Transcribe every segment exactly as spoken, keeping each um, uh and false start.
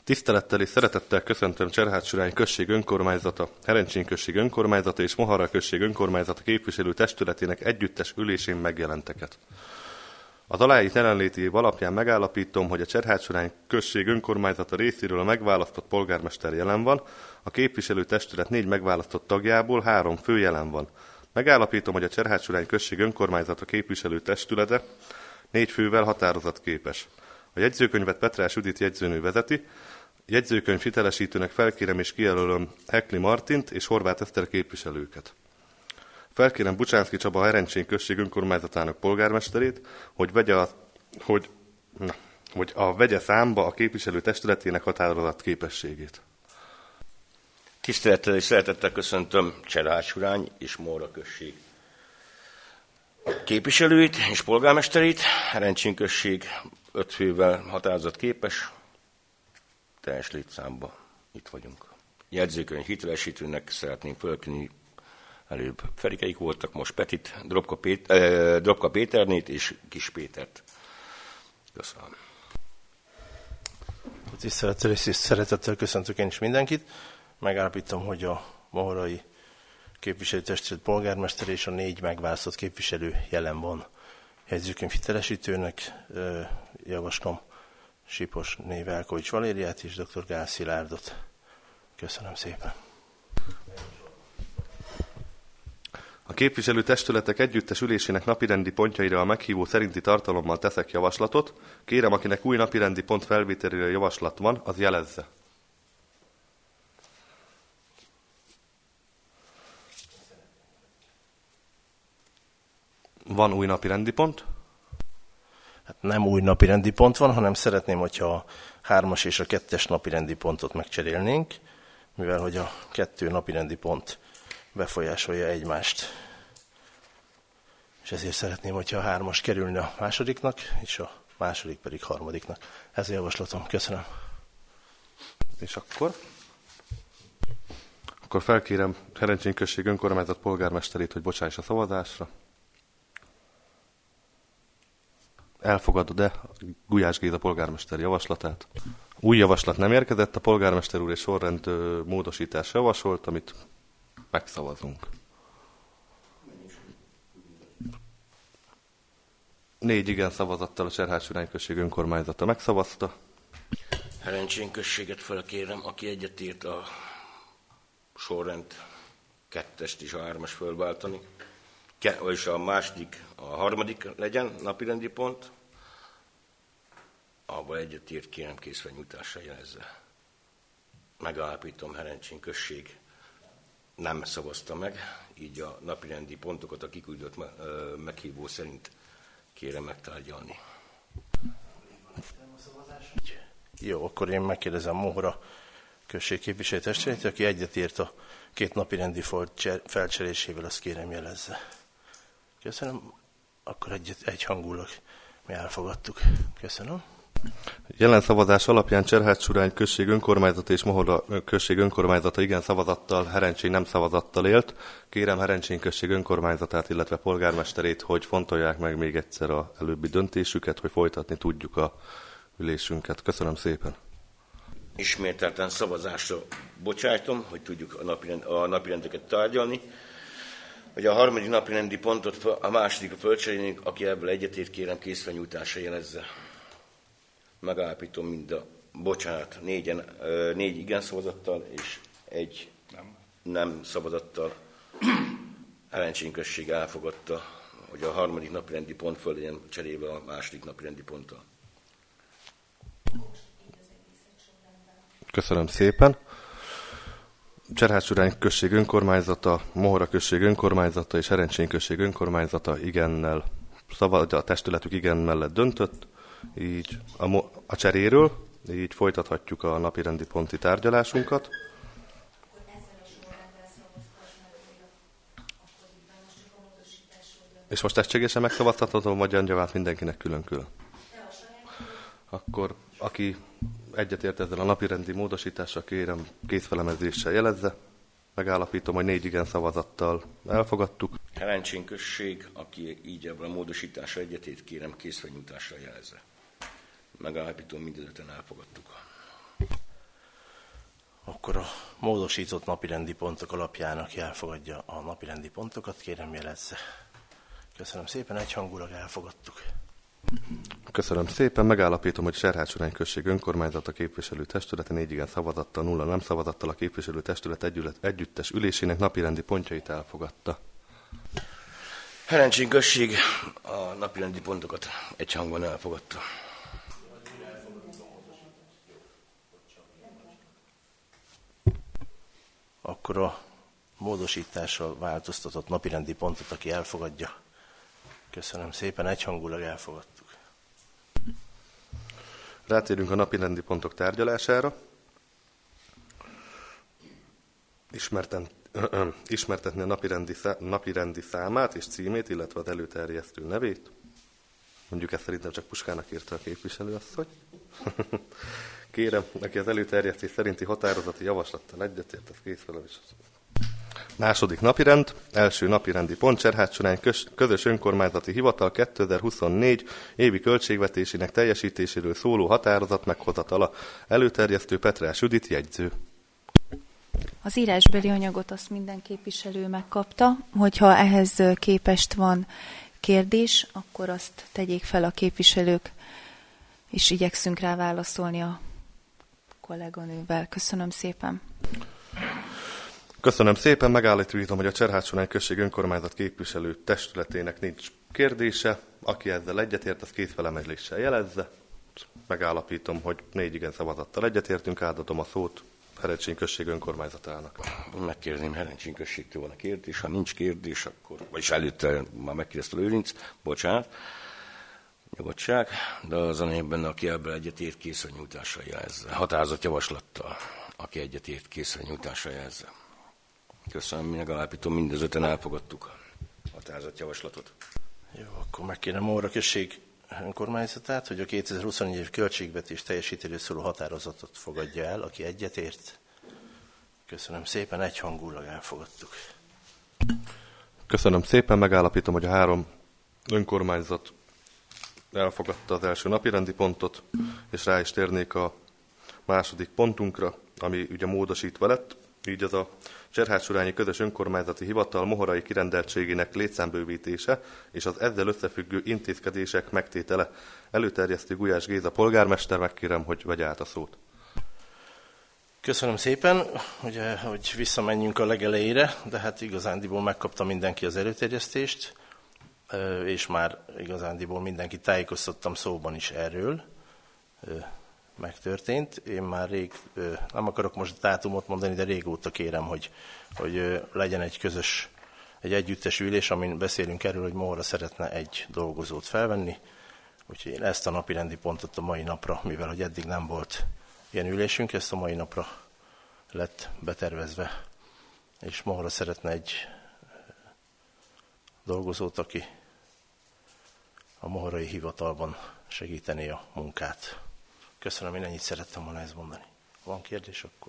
Tisztelettel és szeretettel köszöntöm Cserhád-Surány község önkormányzata, Herencsén község önkormányzata és Mohara község önkormányzata képviselő testületének együttes ülésén megjelenteket. Az aláírt jelenléti év alapján megállapítom, hogy a Cserhád-Surány község önkormányzata részéről a megválasztott polgármester jelen van, a képviselő testület négy megválasztott tagjából három fő jelen van. Megállapítom, hogy a Cserhád-Surány község önkormányzata képviselő testülete négy fővel határozatképes. A jegyzőkönyvet Petrás Judit jegyzőnő vezeti, jegyzőkönyv hitelesítőnek felkérem és kijelölöm Hekli Martint és Horváth Eszter képviselőket. Felkérem Bucsánszky Csaba a Herencsén község önkormányzatának polgármesterét, hogy, vegye a, hogy, na, hogy a vegye számba a képviselő testületének határozat képességét. Tisztelettel és szeretettel köszöntöm Cserhád-Surány és Mohora község képviselőit és polgármesterét. Herencsén község öt fővel határozat képes, teljes létszámban itt vagyunk. Jegyzőkönyv hitelesítőnek szeretnénk fölkínni, előbb Ferikeik voltak, most Petit, Drobka, Pét, eh, Drobka Péternét és Kis Pétert. Köszönöm. Tisztelettel és szeretettel köszöntök én is mindenkit. Megállapítom, hogy a mohorai képviselőtestület polgármester és a négy megválasztott képviselő jelen van. Jegyzőkönyv hitelesítőnek eh, javaslom Sipos név Elkovics Valériát és dr. Gál Szilárdot. Köszönöm szépen. A képviselő testületek együttes ülésének napirendi pontjaira a meghívó szerinti tartalommal teszek javaslatot. Kérem, akinek új napirendi pont felvételére javaslat van, az jelezze. Van új napirendi pont? Hát nem új napirendi pont van, hanem szeretném, hogyha a hármas és a kettes napirendi pontot megcserélnénk, mivel hogy a kettő napirendi pont befolyásolja egymást. És ezért szeretném, hogyha a hármas kerülne a másodiknak, és a második pedig harmadiknak. Ez a javaslatom. Köszönöm. És akkor? Akkor felkérem Herencsén község önkormányzat polgármesterét, hogy bocsáss a szavazásra. Elfogadod-e Gulyás Géza polgármester javaslatát? Új javaslat nem érkezett, a polgármester úr és sorrend módosítás javasolt, amit megszavazunk. Négy igen szavazattal a Cserhád-Surány község önkormányzata megszavazta. Herencsén községet felkérem, aki egyetért a sorrend kettest és a hármas fölváltani. Ke- és a második, a harmadik legyen napirendi pont, abban egyetért kérem készfelnyújtásra jelezze. Megállapítom, Herencsén község nem szavazta meg, így a napirendi pontokat a kiküldött meghívó szerint kérem megtárgyalni. Jó, akkor én megkérdezem Mohora község képviselőtestületét, aki egyetért a két napirendi felcserésével, azt kérem jelezze. Köszönöm. Akkor egy, egyhangulag mi elfogadtuk. Köszönöm. Jelen szavazás alapján Cserhád-Surány község önkormányzata és Mohora község önkormányzata igen szavazattal, Herencsén nem szavazattal élt. Kérem Herencsén község önkormányzatát, illetve polgármesterét, hogy fontolják meg még egyszer az előbbi döntésüket, hogy folytatni tudjuk a ülésünket. Köszönöm szépen. Ismételten szavazásra bocsájtom, hogy tudjuk a, napirend, a napirendeket tárgyalni. Hogy a harmadik napirendi pontot a második a földcserénénk, aki ebből egyetért, kérem készfelnyújtásra jelezze. Megállapítom mind a, bocsánat, négyen, négy igen szavazattal és egy nem, nem szavazattal Herencsén község elfogadta, hogy a harmadik napirendi pont föl legyen cserélve a második napirendi ponttal. Köszönöm szépen. Cserhád-Surány község önkormányzata, Mohora község önkormányzata és Herencsén község önkormányzata igennel szavaz, a testületük igen mellett döntött, így a, mo- a cseréről, így folytathatjuk a napirendi ponti tárgyalásunkat. És most egységesen megszavaztathatom, vagy angyalát mindenkinek külön-külön? Akkor aki egyetért ezzel a napirendi módosítással, kérem kézfelemezéssel jelezze. Megállapítom, hogy négy igen szavazattal elfogadtuk. Herencsén község, aki így ebből a módosításra egyetért, kérem készfelnyújtásra jelezze. Megállapítom, mindezeten elfogadtuk. Akkor a módosított napirendi pontok alapján, aki elfogadja a napirendi pontokat, kérem jelezze. Köszönöm szépen, egyhangulag elfogadtuk. Köszönöm szépen, megállapítom, hogy Serhács-Surány község önkormányzata képviselő testülete négy igen szavazattal, nulla nem szavazattal a képviselő testület együttes ülésének napirendi pontjait elfogadta. Herencsén község a napirendi pontokat egyhangban elfogadta. Akkor a módosítással változtatott napirendi pontot, aki elfogadja. Köszönöm szépen, egyhangulag elfogadtuk. Rátérünk a napirendi pontok tárgyalására. Ismerten, ismertetni a napirendi, napirendi számát és címét, illetve az előterjesztő nevét. Mondjuk ezt szerintem csak Puskának írta a képviselőasszony. Kérem, aki az előterjesztés szerinti határozati javaslattal egyetért, az kész vele is. Második napirend, első napirendi pont, Serhács-Surány közös önkormányzati hivatal kétezer-huszonnégy évi költségvetésének teljesítéséről szóló határozat meghozatala. Előterjesztő Petrás Judit, jegyző. Az írásbeli anyagot azt minden képviselő megkapta, hogyha ehhez képest van kérdés, akkor azt tegyék fel a képviselők, és igyekszünk rá válaszolni a kolléganővel. Köszönöm szépen. Köszönöm szépen, megállítom, hogy a Serhács-Surány község önkormányzat képviselő testületének nincs kérdése. Aki ezzel egyetért, az két felemeléssel jelezze. Megállapítom, hogy négy igen szavazattal egyetértünk, átadom a szót Herencsén község önkormányzatának. Megkérdezném Herencsén községtől van a kérdés, ha nincs kérdés, akkor, vagyis előtte már megkérdezte Lőrinc, bocsánat, nyugodtság, de az a névben, aki ebből egyetért, kész a nyújtásra jelezze. Határozott javaslattal, aki egyetért, kész a nyújtásra jelezze. Köszönöm, megállapítom, mindezöten elfogadtuk a határozott javaslatot. Jó, akkor megkérem Móra község önkormányzatát, hogy a kétezer-huszonnégy év költségvetés teljesítésről szóló határozatot fogadja el, aki egyetért. Köszönöm szépen, egyhangulag elfogadtuk. Köszönöm szépen, megállapítom, hogy a három önkormányzat elfogadta az első napirendi pontot, és rá is térnék a második pontunkra, ami ugye módosítva lett. Így az a Serhács-Surányi közös önkormányzati hivatal mohorai kirendeltségének létszámbővítése és az ezzel összefüggő intézkedések megtétele. Előterjesztő Gulyás Géza polgármester, megkérem, hogy vegye át a szót. Köszönöm szépen, ugye, hogy visszamenjünk a legelejére, de hát igazándiból megkapta mindenki az előterjesztést, és már igazándiból mindenki tájékoztattam szóban is erről. Megtörtént. Én már rég, nem akarok most dátumot mondani, de régóta kérem, hogy, hogy legyen egy közös, egy együttes ülés, amin beszélünk erről, hogy Mohora szeretne egy dolgozót felvenni. Úgyhogy én ezt a napirendi pontot a mai napra, mivel hogy eddig nem volt ilyen ülésünk, ezt a mai napra lett betervezve. És Mohora szeretne egy dolgozót, aki a mohorai hivatalban segíteni a munkát. Köszönöm, én ennyit szerettem volna ezt mondani. Van kérdés akkor?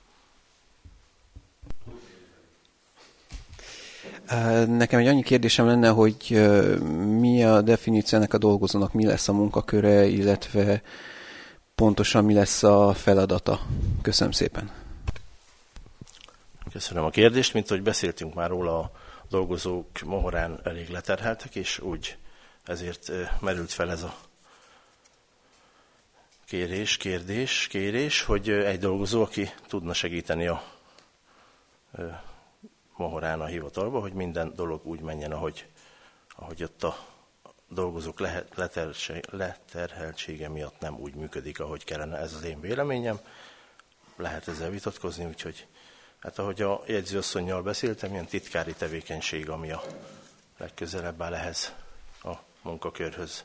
Nekem egy annyi kérdésem lenne, hogy mi a definíció ennek a dolgozónak, mi lesz a munkaköre, illetve pontosan mi lesz a feladata. Köszönöm szépen. Köszönöm a kérdést, mint ahogy beszéltünk már róla, a dolgozók Mohorán elég leterheltek, és úgy ezért merült fel ez a kérés, kérdés, kérés, hogy egy dolgozó, aki tudna segíteni a Mohorán a hivatalba, hogy minden dolog úgy menjen, ahogy, ahogy ott a dolgozók leterheltsége miatt nem úgy működik, ahogy kellene. Ez az én véleményem. Lehet ezzel vitatkozni, úgyhogy hát ahogy a jegyzőasszonnyal beszéltem, ilyen titkári tevékenység, ami a legközelebb áll ehhez a munkakörhöz.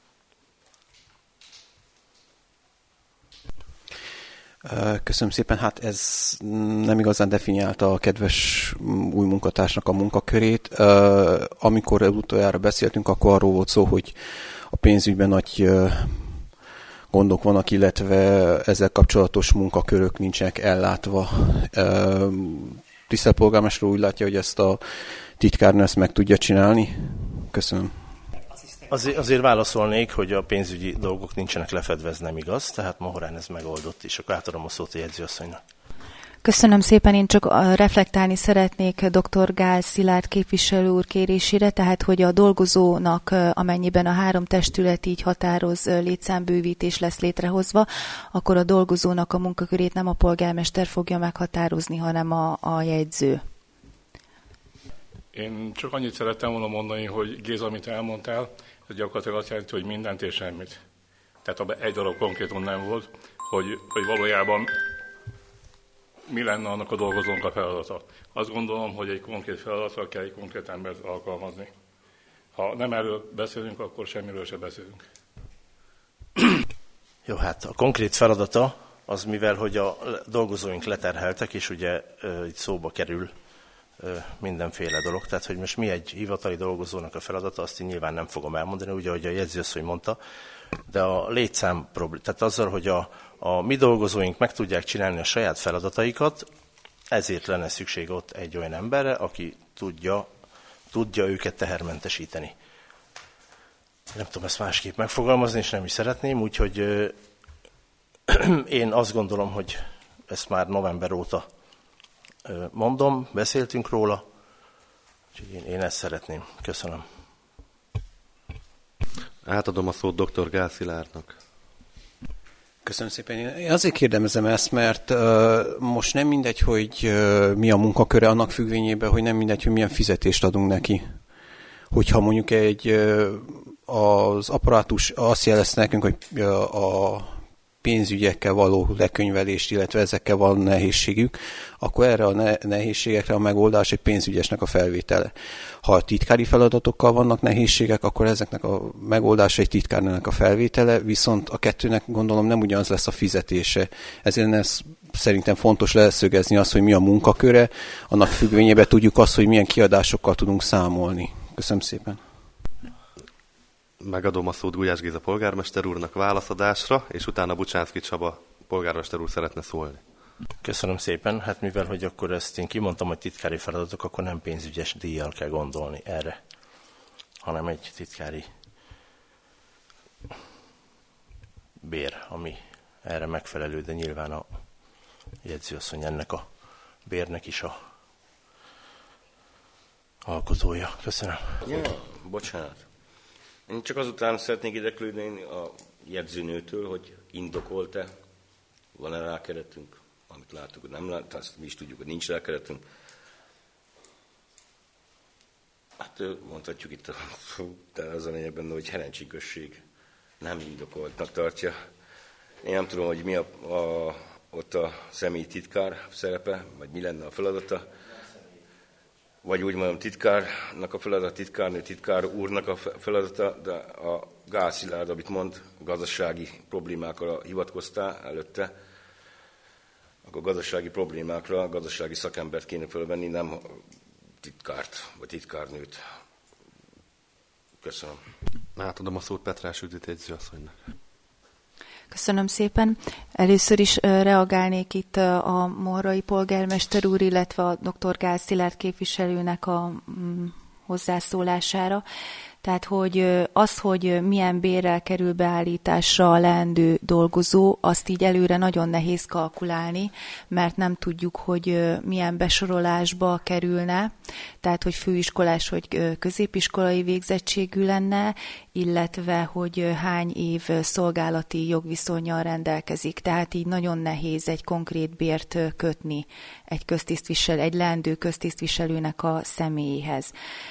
Köszönöm szépen. Hát ez nem igazán definiálta a kedves új munkatársnak a munkakörét. Amikor utoljára beszéltünk, akkor arról volt szó, hogy a pénzügyben nagy gondok vannak, illetve ezzel kapcsolatos munkakörök nincsenek ellátva. Tisztelt polgármester úgy látja, hogy ezt a titkárnő ezt meg tudja csinálni? Köszönöm. Azért, azért válaszolnék, hogy a pénzügyi dolgok nincsenek lefedve, ez nem igaz, tehát Mohorán ez megoldott, és akkor átadom a szót a jegyzőasszonynak. Köszönöm szépen, én csak reflektálni szeretnék dr. Gál Szilárd képviselő úr kérésére, tehát hogy a dolgozónak, amennyiben a három testület így határoz, létszámbővítés lesz létrehozva, akkor a dolgozónak a munkakörét nem a polgármester fogja meghatározni, hanem a, a jegyző. Én csak annyit szerettem volna mondani, hogy Géza, amit elmondtál, ez gyakorlatilag azt jelenti, hogy mindent és semmit. Tehát abban egy darab konkrétum nem volt, hogy, hogy valójában mi lenne annak a dolgozónk a feladata. Azt gondolom, hogy egy konkrét feladatra kell egy konkrét embert alkalmazni. Ha nem erről beszélünk, akkor semmiről se beszélünk. Jó, hát a konkrét feladata az, mivel hogy a dolgozóink leterheltek, és ugye itt szóba kerül mindenféle dolog, tehát hogy most mi egy hivatali dolgozónak a feladata, azt én nyilván nem fogom elmondani, ugye, ahogy a jegyzőasszony mondta, de a létszám problém, tehát azzal, hogy a, a mi dolgozóink meg tudják csinálni a saját feladataikat, ezért lenne szükség ott egy olyan emberre, aki tudja, tudja őket tehermentesíteni. Nem tudom ezt másképp megfogalmazni, és nem is szeretném, úgyhogy ö, én azt gondolom, hogy ezt már november óta ö, mondom, beszéltünk róla, úgyhogy én, én ezt szeretném. Köszönöm. Átadom a szót dr. Gál Szilárdnak. Köszönöm szépen. Én azért kérdezem ezt, mert uh, most nem mindegy, hogy uh, mi a munkaköre, annak függvényében, hogy nem mindegy, hogy milyen fizetést adunk neki. Hogyha mondjuk egy uh, az apparátus azt jelezte nekünk, hogy uh, a pénzügyekkel való lekönyvelést, illetve ezekkel van nehézségük, akkor erre a nehézségekre a megoldás egy pénzügyesnek a felvétele. Ha a titkári feladatokkal vannak nehézségek, akkor ezeknek a megoldása egy titkárnak a felvétele, viszont a kettőnek gondolom nem ugyanaz lesz a fizetése. Ezért ez szerintem fontos leszögezni azt, hogy mi a munkaköre, annak függvényében tudjuk azt, hogy milyen kiadásokkal tudunk számolni. Köszönöm szépen. Megadom a szót Gulyás Géza polgármester úrnak válaszadásra, és utána Bucsánszky Csaba polgármester úr szeretne szólni. Köszönöm szépen. Hát mivel, hogy akkor ezt én kimondtam, hogy titkári feladatok, akkor nem pénzügyes díjjal kell gondolni erre, hanem egy titkári bér, ami erre megfelelő, de nyilván a jegyzőasszony ennek a bérnek is a alkotója. Köszönöm. Ja, bocsánat. Én csak azután szeretnék érdeklődni a jegyzőnőtől, hogy indokolt-e, van-e rá keretünk, amit láttuk, hogy nem láttuk, azt mi is tudjuk, hogy nincs rá keretünk. Hát mondhatjuk itt, a, de az a lényeg benne, hogy Herencsi község nem indokoltnak tartja. Én nem tudom, hogy mi a, a, ott a személyi titkár szerepe, vagy mi lenne a feladata. Vagy úgy mondom, titkárnak a feladata, titkárnő, titkár úrnak a feladata, de a Gál Szilárd, amit mond, gazdasági problémákra hivatkoztál előtte, akkor gazdasági problémákra gazdasági szakembert kéne fölvenni, nem titkárt, vagy titkárnőt. Köszönöm. Átadom a szót Petrás Judit jegyzőasszonynak. Köszönöm szépen. Először is reagálnék itt a moharai polgármester úr, illetve a dr. Gál Szilárd képviselőnek a hozzászólására. Tehát, hogy az, hogy milyen bérrel kerül beállításra a leendő dolgozó, azt így előre nagyon nehéz kalkulálni, mert nem tudjuk, hogy milyen besorolásba kerülne, tehát, hogy főiskolás vagy középiskolai végzettségű lenne, illetve, hogy hány év szolgálati jogviszonnyal rendelkezik. Tehát így nagyon nehéz egy konkrét bért kötni egy köztisztviselő, egy leendő köztisztviselőnek a személyéhez.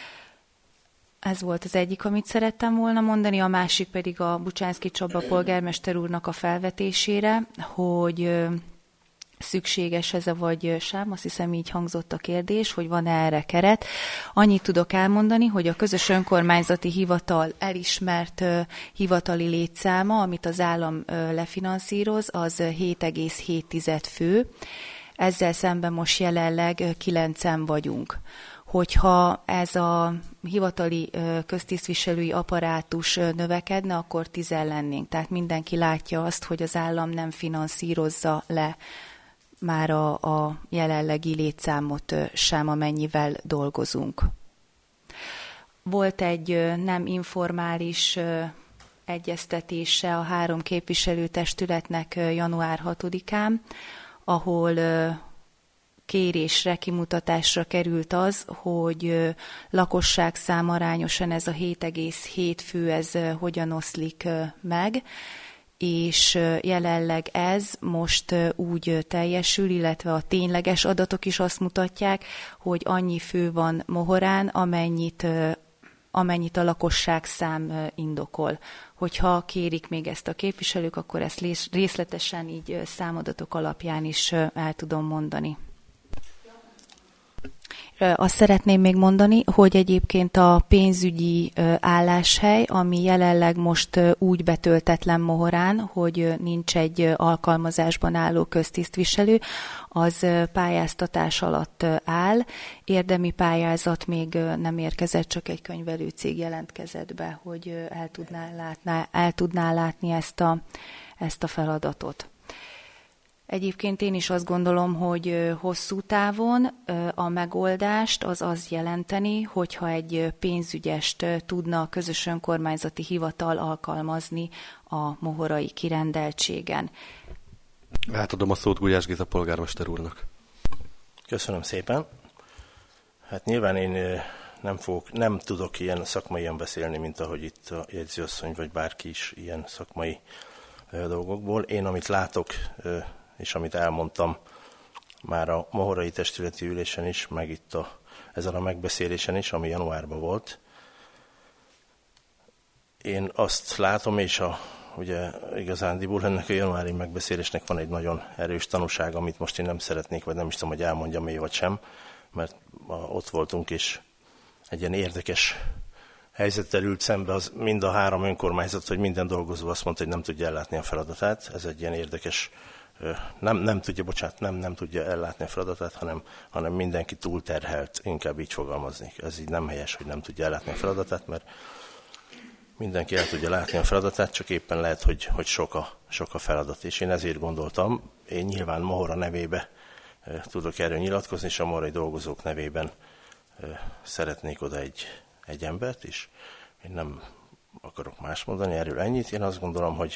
Ez volt az egyik, amit szerettem volna mondani, a másik pedig a Bucsánszky Csaba polgármester úrnak a felvetésére, hogy szükséges ez a vagy sem, azt hiszem így hangzott a kérdés, hogy van-e erre keret. Annyit tudok elmondani, hogy a közös önkormányzati hivatal elismert hivatali létszáma, amit az állam lefinanszíroz, az hét egész hét fő. Ezzel szemben most jelenleg kilencen vagyunk. Hogyha ez a hivatali köztisztviselői apparátus növekedne, akkor tizen lennénk. Tehát mindenki látja azt, hogy az állam nem finanszírozza le már a, a jelenlegi létszámot sem, amennyivel dolgozunk. Volt egy nem informális egyeztetése a három képviselőtestületnek január hatodikán, ahol kérésre, kimutatásra került az, hogy lakosság szám arányosan ez a hét egész hét fő, ez hogyan oszlik meg, és jelenleg ez most úgy teljesül, illetve a tényleges adatok is azt mutatják, hogy annyi fő van Mohorán, amennyit, amennyit a lakosság szám indokol. Hogyha kérik még ezt a képviselők, akkor ezt részletesen így számadatok alapján is el tudom mondani. Azt szeretném még mondani, hogy egyébként a pénzügyi álláshely, ami jelenleg most úgy betöltetlen Mohorán, hogy nincs egy alkalmazásban álló köztisztviselő, az pályáztatás alatt áll. Érdemi pályázat még nem érkezett, csak egy könyvelőcég jelentkezett be, hogy el tudná látni, el tudná látni ezt a, ezt a feladatot. Egyébként én is azt gondolom, hogy hosszú távon a megoldást az az jelenteni, hogyha egy pénzügyest tudna a közös önkormányzati hivatal alkalmazni a mohorai kirendeltségen. Átadom a szót Gulyás Géza polgármester úrnak. Köszönöm szépen. Hát nyilván én nem, fogok, nem tudok ilyen szakmaian beszélni, mint ahogy itt a jegyzőasszony vagy bárki is ilyen szakmai dolgokból. Én amit látok, és amit elmondtam már a mohorai testületi ülésen is, meg itt a, ezen a megbeszélésen is, ami januárban volt. Én azt látom, és a, ugye igazándiból ennek a januári megbeszélésnek van egy nagyon erős tanúság, amit most én nem szeretnék, vagy nem is tudom, hogy elmondjam még vagy sem, mert ott voltunk, és egy ilyen érdekes helyzettel ült szembe az mind a három önkormányzat, hogy minden dolgozó azt mondta, hogy nem tudja ellátni a feladatát. Ez egy ilyen érdekes, nem, nem tudja, bocsánat, nem, nem tudja ellátni a feladatát, hanem, hanem mindenki túlterhelt, inkább így fogalmazni. Ez így nem helyes, hogy nem tudja ellátni a feladatát, mert mindenki el tudja látni a feladatát, csak éppen lehet, hogy, hogy sok, a, sok a feladat. És én ezért gondoltam, én nyilván Mohora nevébe tudok erről nyilatkozni, és a mohorai dolgozók nevében szeretnék oda egy, egy embert is. Én nem akarok más mondani, erről ennyit. Én azt gondolom, hogy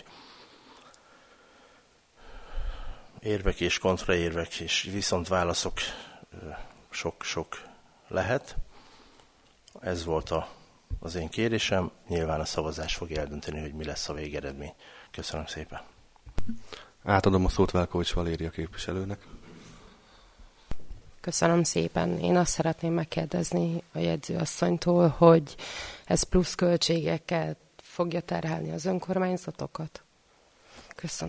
érvek és kontraérvek és viszont válaszok sok-sok lehet. Ez volt a, az én kérésem. Nyilván a szavazás fogja eldönteni, hogy mi lesz a végeredmény. Köszönöm szépen. Átadom a szót Velkovics Valéria képviselőnek. Köszönöm szépen. Én azt szeretném megkérdezni a jegyzőasszonytól, hogy ez plusz költségekkel fogja terhelni az önkormányzatokat? Köszönöm.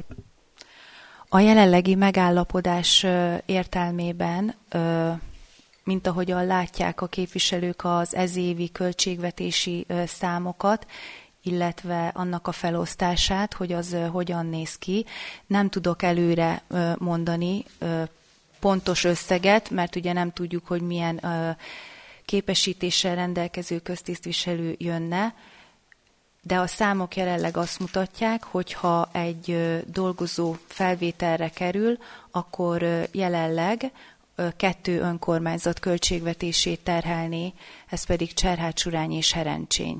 A jelenlegi megállapodás értelmében, mint ahogyan látják a képviselők az ezévi költségvetési számokat, illetve annak a felosztását, hogy az hogyan néz ki, nem tudok előre mondani pontos összeget, mert ugye nem tudjuk, hogy milyen képesítéssel rendelkező köztisztviselő jönne, de a számok jelenleg azt mutatják, hogy ha egy dolgozó felvételre kerül, akkor jelenleg kettő önkormányzat költségvetését terhelné, ez pedig Cserhád-Surány és Herencsény.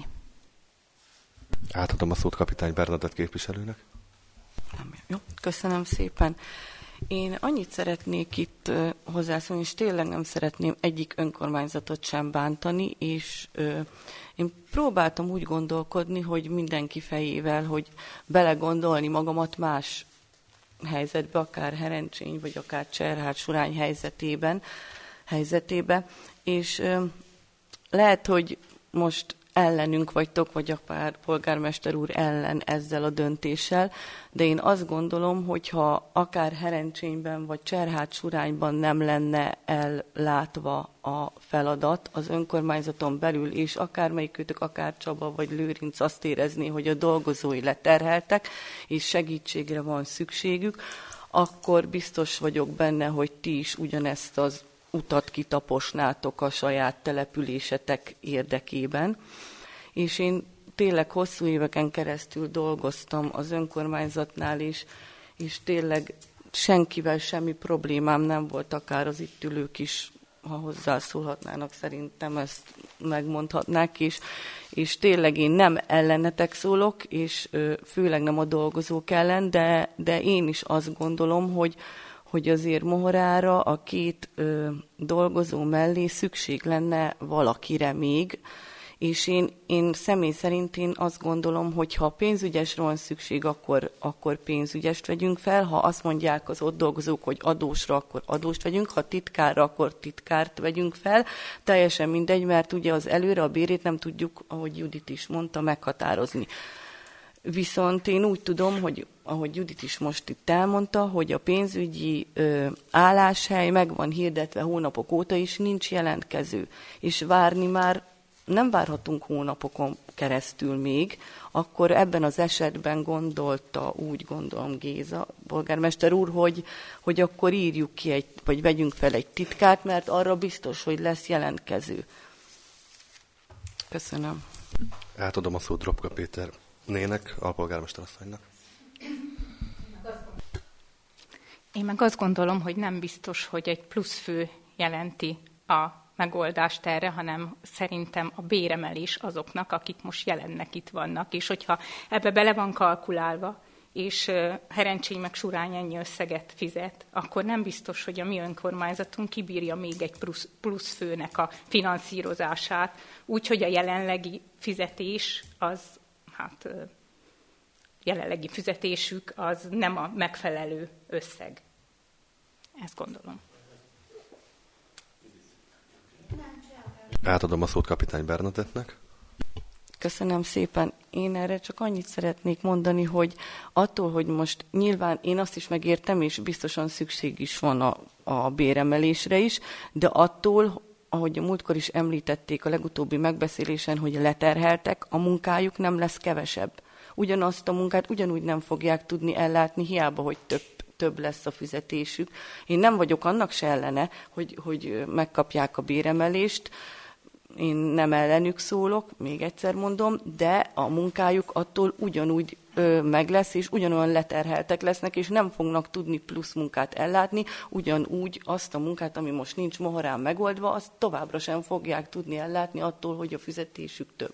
Átadom a szót Kapitány Bernadett képviselőnek. Jó, köszönöm szépen. Én annyit szeretnék itt uh, hozzászólni, és tényleg nem szeretném egyik önkormányzatot sem bántani, és uh, én próbáltam úgy gondolkodni, hogy mindenki fejével, hogy belegondolni magamat más helyzetbe, akár Herencsény, vagy akár Cserhád-Surány helyzetében, helyzetébe, és uh, lehet, hogy most ellenünk vagytok, vagy akár polgármester úr ellen ezzel a döntéssel, de én azt gondolom, hogyha akár Herencsényben vagy Cserhád-Surányban nem lenne ellátva a feladat az önkormányzaton belül, és akármelyikőtök, akár Csaba vagy Lőrinc azt érezné, hogy a dolgozói leterheltek, és segítségre van szükségük, akkor biztos vagyok benne, hogy ti is ugyanezt az utat kitaposnátok a saját településetek érdekében. És én tényleg hosszú éveken keresztül dolgoztam az önkormányzatnál is, és tényleg senkivel semmi problémám nem volt, akár az itt ülők is, ha hozzászólhatnának, szerintem ezt megmondhatnák is. És tényleg én nem ellenetek szólok, és főleg nem a dolgozók ellen, de, de én is azt gondolom, hogy hogy azért Mohorára a két ö, dolgozó mellé szükség lenne valakire még, és én, én személy szerint én azt gondolom, hogy ha pénzügyesre van szükség, akkor, akkor pénzügyest vegyünk fel, ha azt mondják az ott dolgozók, hogy adósra, akkor adóst vegyünk, ha titkárra, akkor titkárt vegyünk fel, teljesen mindegy, mert ugye az előre a bérét nem tudjuk, ahogy Judit is mondta, meghatározni. Viszont én úgy tudom, hogy ahogy Judit is most itt elmondta, hogy a pénzügyi ö, álláshely meg van hirdetve hónapok óta is, nincs jelentkező, és várni már nem várhatunk hónapokon keresztül még, akkor ebben az esetben gondolta, úgy gondolom Géza, polgármester úr, hogy, hogy akkor írjuk ki, egy, vagy vegyünk fel egy titkát, mert arra biztos, hogy lesz jelentkező. Köszönöm. Átadom a szót Dropka Péter nének, alpolgármester asszonynak. Én meg azt gondolom, hogy nem biztos, hogy egy plusz fő jelenti a megoldást erre, hanem szerintem a béremelés azoknak, akik most jelennek itt vannak. És hogyha ebbe bele van kalkulálva, és Herencsény meg Surány ennyi összeget fizet, akkor nem biztos, hogy a mi önkormányzatunk kibírja még egy plusz, plusz főnek a finanszírozását, úgyhogy a jelenlegi fizetés az, hát jelenlegi fizetésük az nem a megfelelő összeg. Ezt gondolom. Átadom a szót kapitány Bernadettnek. Köszönöm szépen. Én erre csak annyit szeretnék mondani, hogy attól, hogy most nyilván én azt is megértem, és biztosan szükség is van a, a béremelésre is, de attól, ahogy a múltkor is említették a legutóbbi megbeszélésen, hogy leterheltek, a munkájuk nem lesz kevesebb. Ugyanazt a munkát ugyanúgy nem fogják tudni ellátni, hiába, hogy több, több lesz a fizetésük. Én nem vagyok annak se ellene, hogy, hogy megkapják a béremelést, én nem ellenük szólok, még egyszer mondom, de a munkájuk attól ugyanúgy ö, meg lesz, és ugyanolyan leterheltek lesznek, és nem fognak tudni plusz munkát ellátni, ugyanúgy azt a munkát, ami most nincs Mohorán megoldva, azt továbbra sem fogják tudni ellátni attól, hogy a fizetésük több.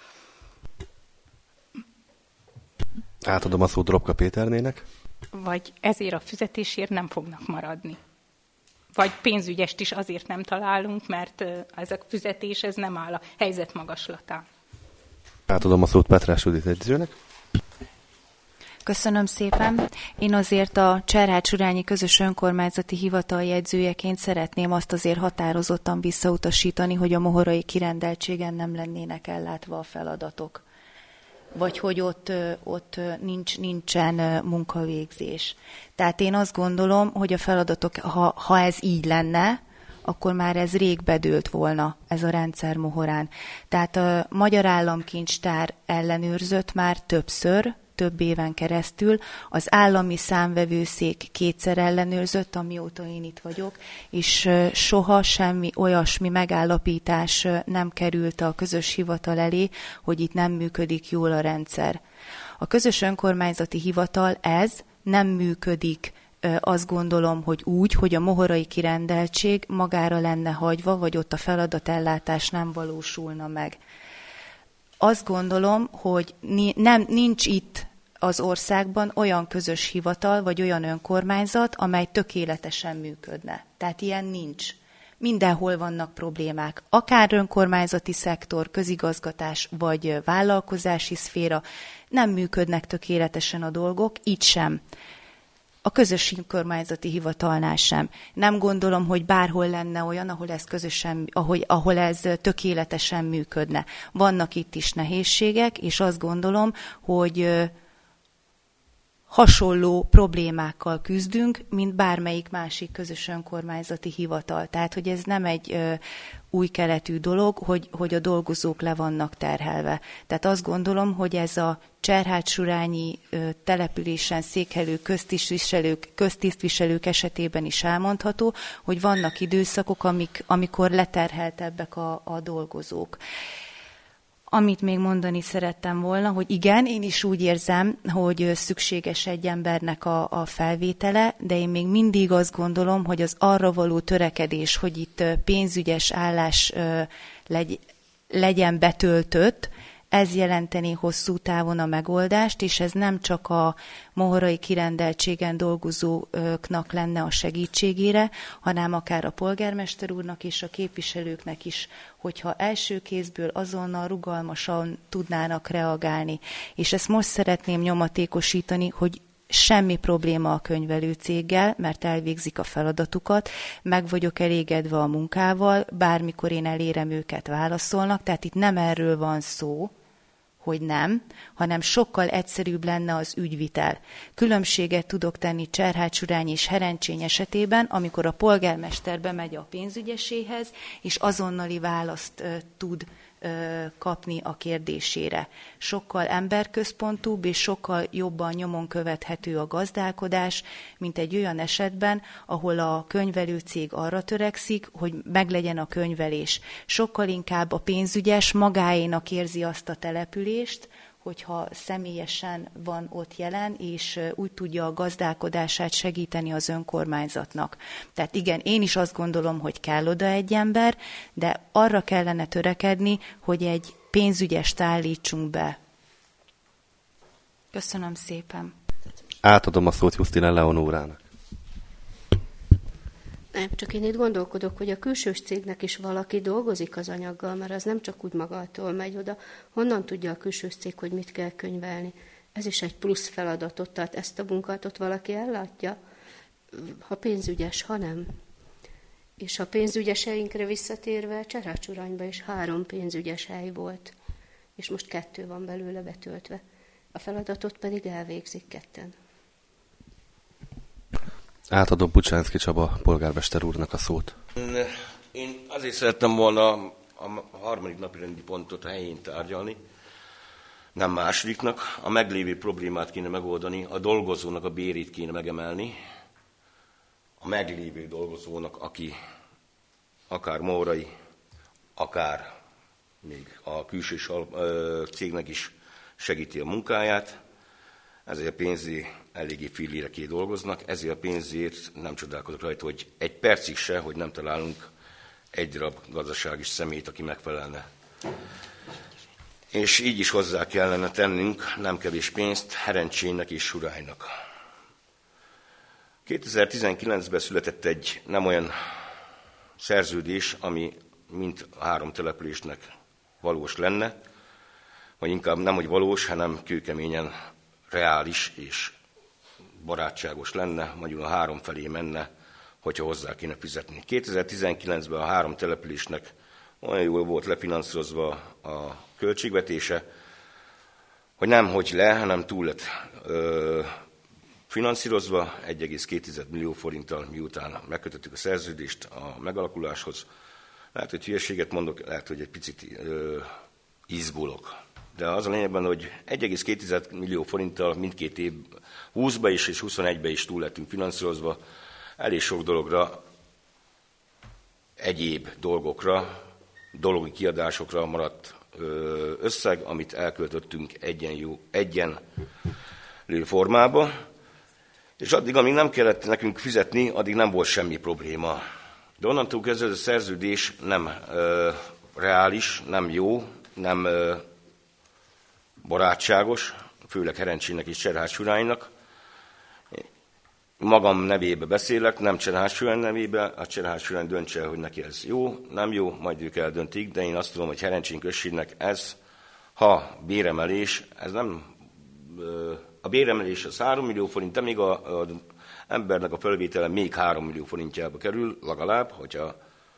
Átadom a szót Dropka Péternének. Vagy ezért a fizetésért nem fognak maradni. Vagy pénzügyest is azért nem találunk, mert ez a fizetés ez nem áll a helyzet magaslatán. Átadom a szót Petrás Judit edzőnek. Köszönöm szépen. Én azért a Cserhád-Surányi Közös Önkormányzati Hivatal jegyzőjeként szeretném azt azért határozottan visszautasítani, hogy a mohorai kirendeltségen nem lennének ellátva a feladatok. Vagy hogy ott, ott nincs, nincsen munkavégzés. Tehát én azt gondolom, hogy a feladatok, ha, ha ez így lenne, akkor már ez rég bedőlt volna, ez a rendszer Mohorán. Tehát a Magyar Államkincstár ellenőrzött már többször, több éven keresztül, az állami számvevőszék kétszer ellenőrzött, amióta én itt vagyok, és soha semmi olyasmi megállapítás nem került a közös hivatal elé, hogy itt nem működik jól a rendszer. A közös önkormányzati hivatal ez nem működik, azt gondolom, hogy úgy, hogy a mohorai kirendeltség magára lenne hagyva, vagy ott a feladatellátás nem valósulna meg. Azt gondolom, hogy nem, nincs itt az országban olyan közös hivatal, vagy olyan önkormányzat, amely tökéletesen működne. Tehát ilyen nincs. Mindenhol vannak problémák. Akár önkormányzati szektor, közigazgatás, vagy vállalkozási szféra, nem működnek tökéletesen a dolgok, így sem. A közös önkormányzati hivatalnál sem. Nem gondolom, hogy bárhol lenne olyan, ahol ez közösen, ahol, ahol ez tökéletesen működne. Vannak itt is nehézségek, és azt gondolom, hogy hasonló problémákkal küzdünk, mint bármelyik másik közös önkormányzati hivatal. Tehát, hogy ez nem egy ö, új keletű dolog, hogy, hogy a dolgozók le vannak terhelve. Tehát azt gondolom, hogy ez a Cserhád-Surányi ö, településen székhelő köztisztviselők, köztisztviselők esetében is elmondható, hogy vannak időszakok, amik, amikor leterheltebbek a, a dolgozók. Amit még mondani szerettem volna, hogy igen, én is úgy érzem, hogy szükséges egy embernek a, a felvétele, de én még mindig azt gondolom, hogy az arra való törekedés, hogy itt pénzügyes állás legy, legyen betöltött, ez jelenteni hosszú távon a megoldást, és ez nem csak a mohorai kirendeltségen dolgozóknak lenne a segítségére, hanem akár a polgármester úrnak és a képviselőknek is, hogyha első kézből azonnal rugalmasan tudnának reagálni. És ezt most szeretném nyomatékosítani, hogy semmi probléma a könyvelő céggel, mert elvégzik a feladatukat, meg vagyok elégedve a munkával, bármikor én elérem őket, válaszolnak, tehát itt nem erről van szó, hogy nem, hanem sokkal egyszerűbb lenne az ügyvitel. Különbséget tudok tenni Cserhád-Surány és Herencsény esetében, amikor a polgármester bemegy a pénzügyeséhez, és azonnali választ ö, tud ö, kapni a kérdésére. Sokkal emberközpontúbb és sokkal jobban nyomon követhető a gazdálkodás, mint egy olyan esetben, ahol a könyvelőcég arra törekszik, hogy meglegyen a könyvelés. Sokkal inkább a pénzügyes magáénak érzi azt a települést, hogyha személyesen van ott jelen, és úgy tudja a gazdálkodását segíteni az önkormányzatnak. Tehát igen, én is azt gondolom, hogy kell oda egy ember, de arra kellene törekedni, hogy egy pénzügyest állítsunk be. Köszönöm szépen. Átadom a szót Jusztina Leonórának. Nem, csak én itt gondolkodok, hogy a külsős cégnek is valaki dolgozik az anyaggal, mert az nem csak úgy magától megy oda. Honnan tudja a külsős cég, hogy mit kell könyvelni? Ez is egy plusz feladatot, tehát ezt a munkát valaki ellátja, ha pénzügyes, ha nem. És a pénzügyeseinkre visszatérve, Cserhád-Surányban is három pénzügyes hely volt, és most kettő van belőle betöltve. A feladatot pedig elvégzik ketten. Átadom Bucsánszki Csaba polgármester úrnak a szót. Én azért szerettem volna a harmadik napi rendi pontot a helyén tárgyalni, nem másodiknak. A meglévő problémát kéne megoldani, a dolgozónak a bérét kéne megemelni, a meglévő dolgozónak, aki akár mohorai, akár még a külső cégnek is segíti a munkáját, ezért a pénzé eléggé filléreké dolgoznak, ezért a pénzért nem csodálkozok rajta, hogy egy percig se, hogy nem találunk egy darab gazdasági személyt, aki megfelelne. És így is hozzá kellene tennünk nem kevés pénzt Herencsénynek és Suránynak. kétezer-tizenkilencben született egy nem olyan szerződés, ami mint a három településnek valós lenne, vagy inkább nem, hogy valós, hanem kőkeményen reális és barátságos lenne, magyarul a három felé menne, hogyha hozzá kéne fizetni. kétezer-tizenkilencben a három településnek olyan jól volt lefinanszírozva a költségvetése, hogy nem hogy le, hanem túl lett ö, finanszírozva egy egész két millió forinttal, miután megkötöttük a szerződést a megalakuláshoz. Lehet, hogy hülyeséget mondok, lehet, hogy egy picit ö, izgulok. De az a lényegben, hogy egy egész két millió forinttal mindkét év húszba is és huszonegyben is túl lettünk finanszírozva, elég sok dologra, egyéb dolgokra, dologi kiadásokra maradt összeg, amit elköltöttünk egyenlő egyenlő formába, és addig, amíg nem kellett nekünk fizetni, addig nem volt semmi probléma. De onnantól kezdve ez a szerződés nem ö, reális, nem jó, nem ö, barátságos, főleg Herencsének és Cserhád-Suránynak. Magam nevébe beszélek, nem Cserhád-Surány nevébe, a Cserhád-Surány döntse, hogy neki ez jó, nem jó, majd ők eldöntik, de én azt tudom, hogy Herencsény községnek ez, ha béremelés, ez nem, a béremelés az három millió forint, de még az embernek a felvétele még három millió forintjába kerül, legalább, hogyha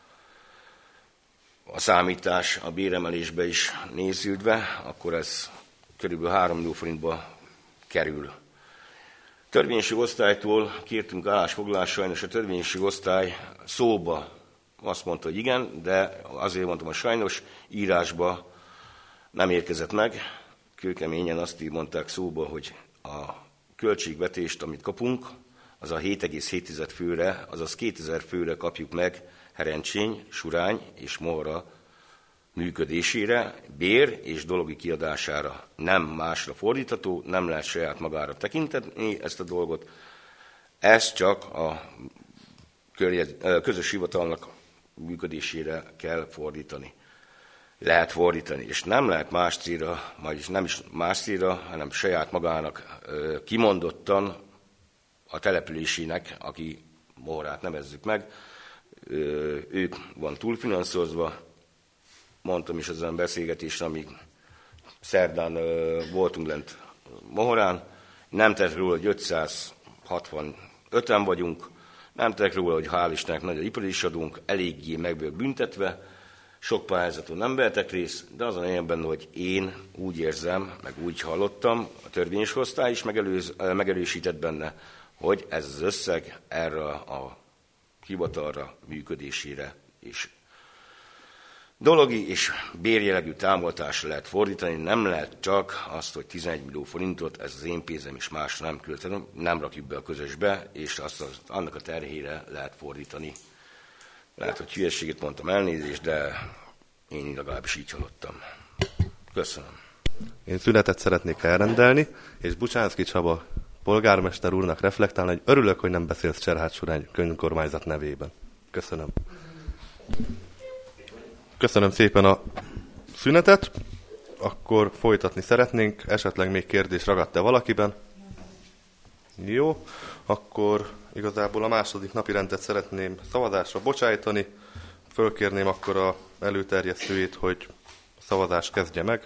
a számítás a béremelésbe is néződve, akkor ez körülbelül három millió forintba kerül. Törvényesi osztálytól kértünk állásfoglalást, sajnos a törvényesi osztály szóba azt mondta, hogy igen, de azért mondtam, hogy sajnos írásba nem érkezett meg. Kőkeményen azt így mondták szóba, hogy a költségvetést, amit kapunk, az a hét egész hét főre, azaz kétezer főre kapjuk meg Herencsény, Surány és Mohora működésére, bér és dologi kiadására, nem másra fordítható, nem lehet saját magára tekinteni ezt a dolgot. Ez csak a közös hivatalnak működésére kell fordítani. lehet fordítani, és nem lehet más célra, vagyis nem is más célra, hanem saját magának kimondottan a településének, aki Mohorát nevezzük meg, ők van túlfinanszírozva. Mondtam is ezen beszélgetésen, amíg szerdán voltunk lent Mohorán, nem tett róla, hogy ötszázhatvanöten vagyunk, nem tett róla, hogy hál' Istennek nagy ipari is adunk, eléggé meg vagyok büntetve, sok pályázaton nem vehetek részt, de azon én benne, hogy én úgy érzem, meg úgy hallottam, a törvényes osztály is megelőz, megerősített benne, hogy ez az összeg erre a hivatalra, működésére is dologi és bérjellegű támogatásra lehet fordítani, nem lehet csak azt, hogy tizenegy millió forintot, ez az én pénzem is másra nem költenem, nem rakjuk be a közösbe, és azt az, annak a terhére lehet fordítani. Lehet, hogy hülyeséget mondtam, elnézést, de én legalábbis így hallottam. Köszönöm. Én szünetet szeretnék elrendelni, és Bucsánszky Csaba polgármester úrnak reflektálni, hogy örülök, hogy nem beszélsz Cserhád-Surány önkormányzat nevében. Köszönöm. Köszönöm szépen a szünetet. Akkor folytatni szeretnénk. Esetleg még kérdés ragadt-e valakiben? Jó. Akkor igazából a második napi rendet szeretném szavazásra bocsájtani. Fölkérném akkor a előterjesztőjét, hogy a szavazás kezdje meg.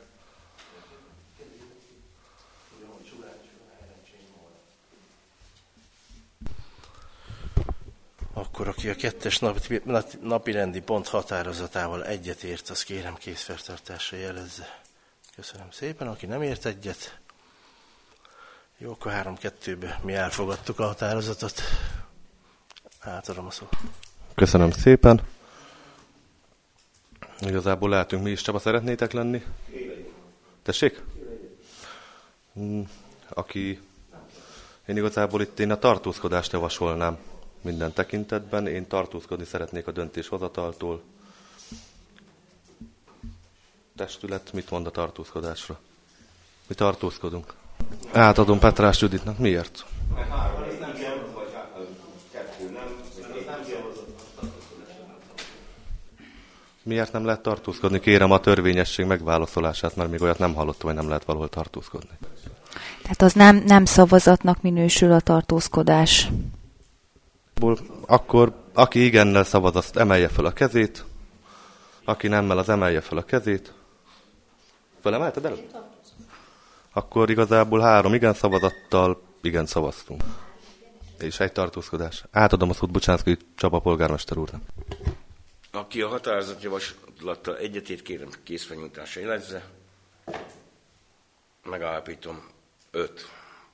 Akkor aki a kettes napi, napi rendi pont határozatával egyetért, az kérem kézfeltartásra jelezze. Köszönöm szépen. Aki nem ért egyet, jó, akkor három kettőbe mi elfogadtuk a határozatot. Átadom a szót. Köszönöm szépen. Igazából lehetünk mi is. Csaba, szeretnétek lenni? Tessék? Aki... Én igazából itt én a tartózkodást javasolnám minden tekintetben. Én tartózkodni szeretnék a döntéshozataltól. Testület mit mond a tartózkodásra? Mi tartózkodunk. Átadom Petrás Juditnak. Miért? Miért nem lehet tartózkodni? Kérem a törvényesség megválaszolását, mert még olyat nem hallottam, hogy nem lehet valahol tartózkodni. Tehát az nem, nem szavazatnak minősül a tartózkodás. Akkor aki igennel szavaz, azt emelje fel a kezét. Aki nemmel, az emelje fel a kezét. Felemelted el? Akkor igazából három igen szavazattal igen szavaztunk. És egy tartózkodás. Átadom a szót Bucsánszky Csaba polgármester úrnak. Aki a határozatjavaslattal egyetért, kérem kézfelnyújtásra jelezze. Megállapítom. Öt.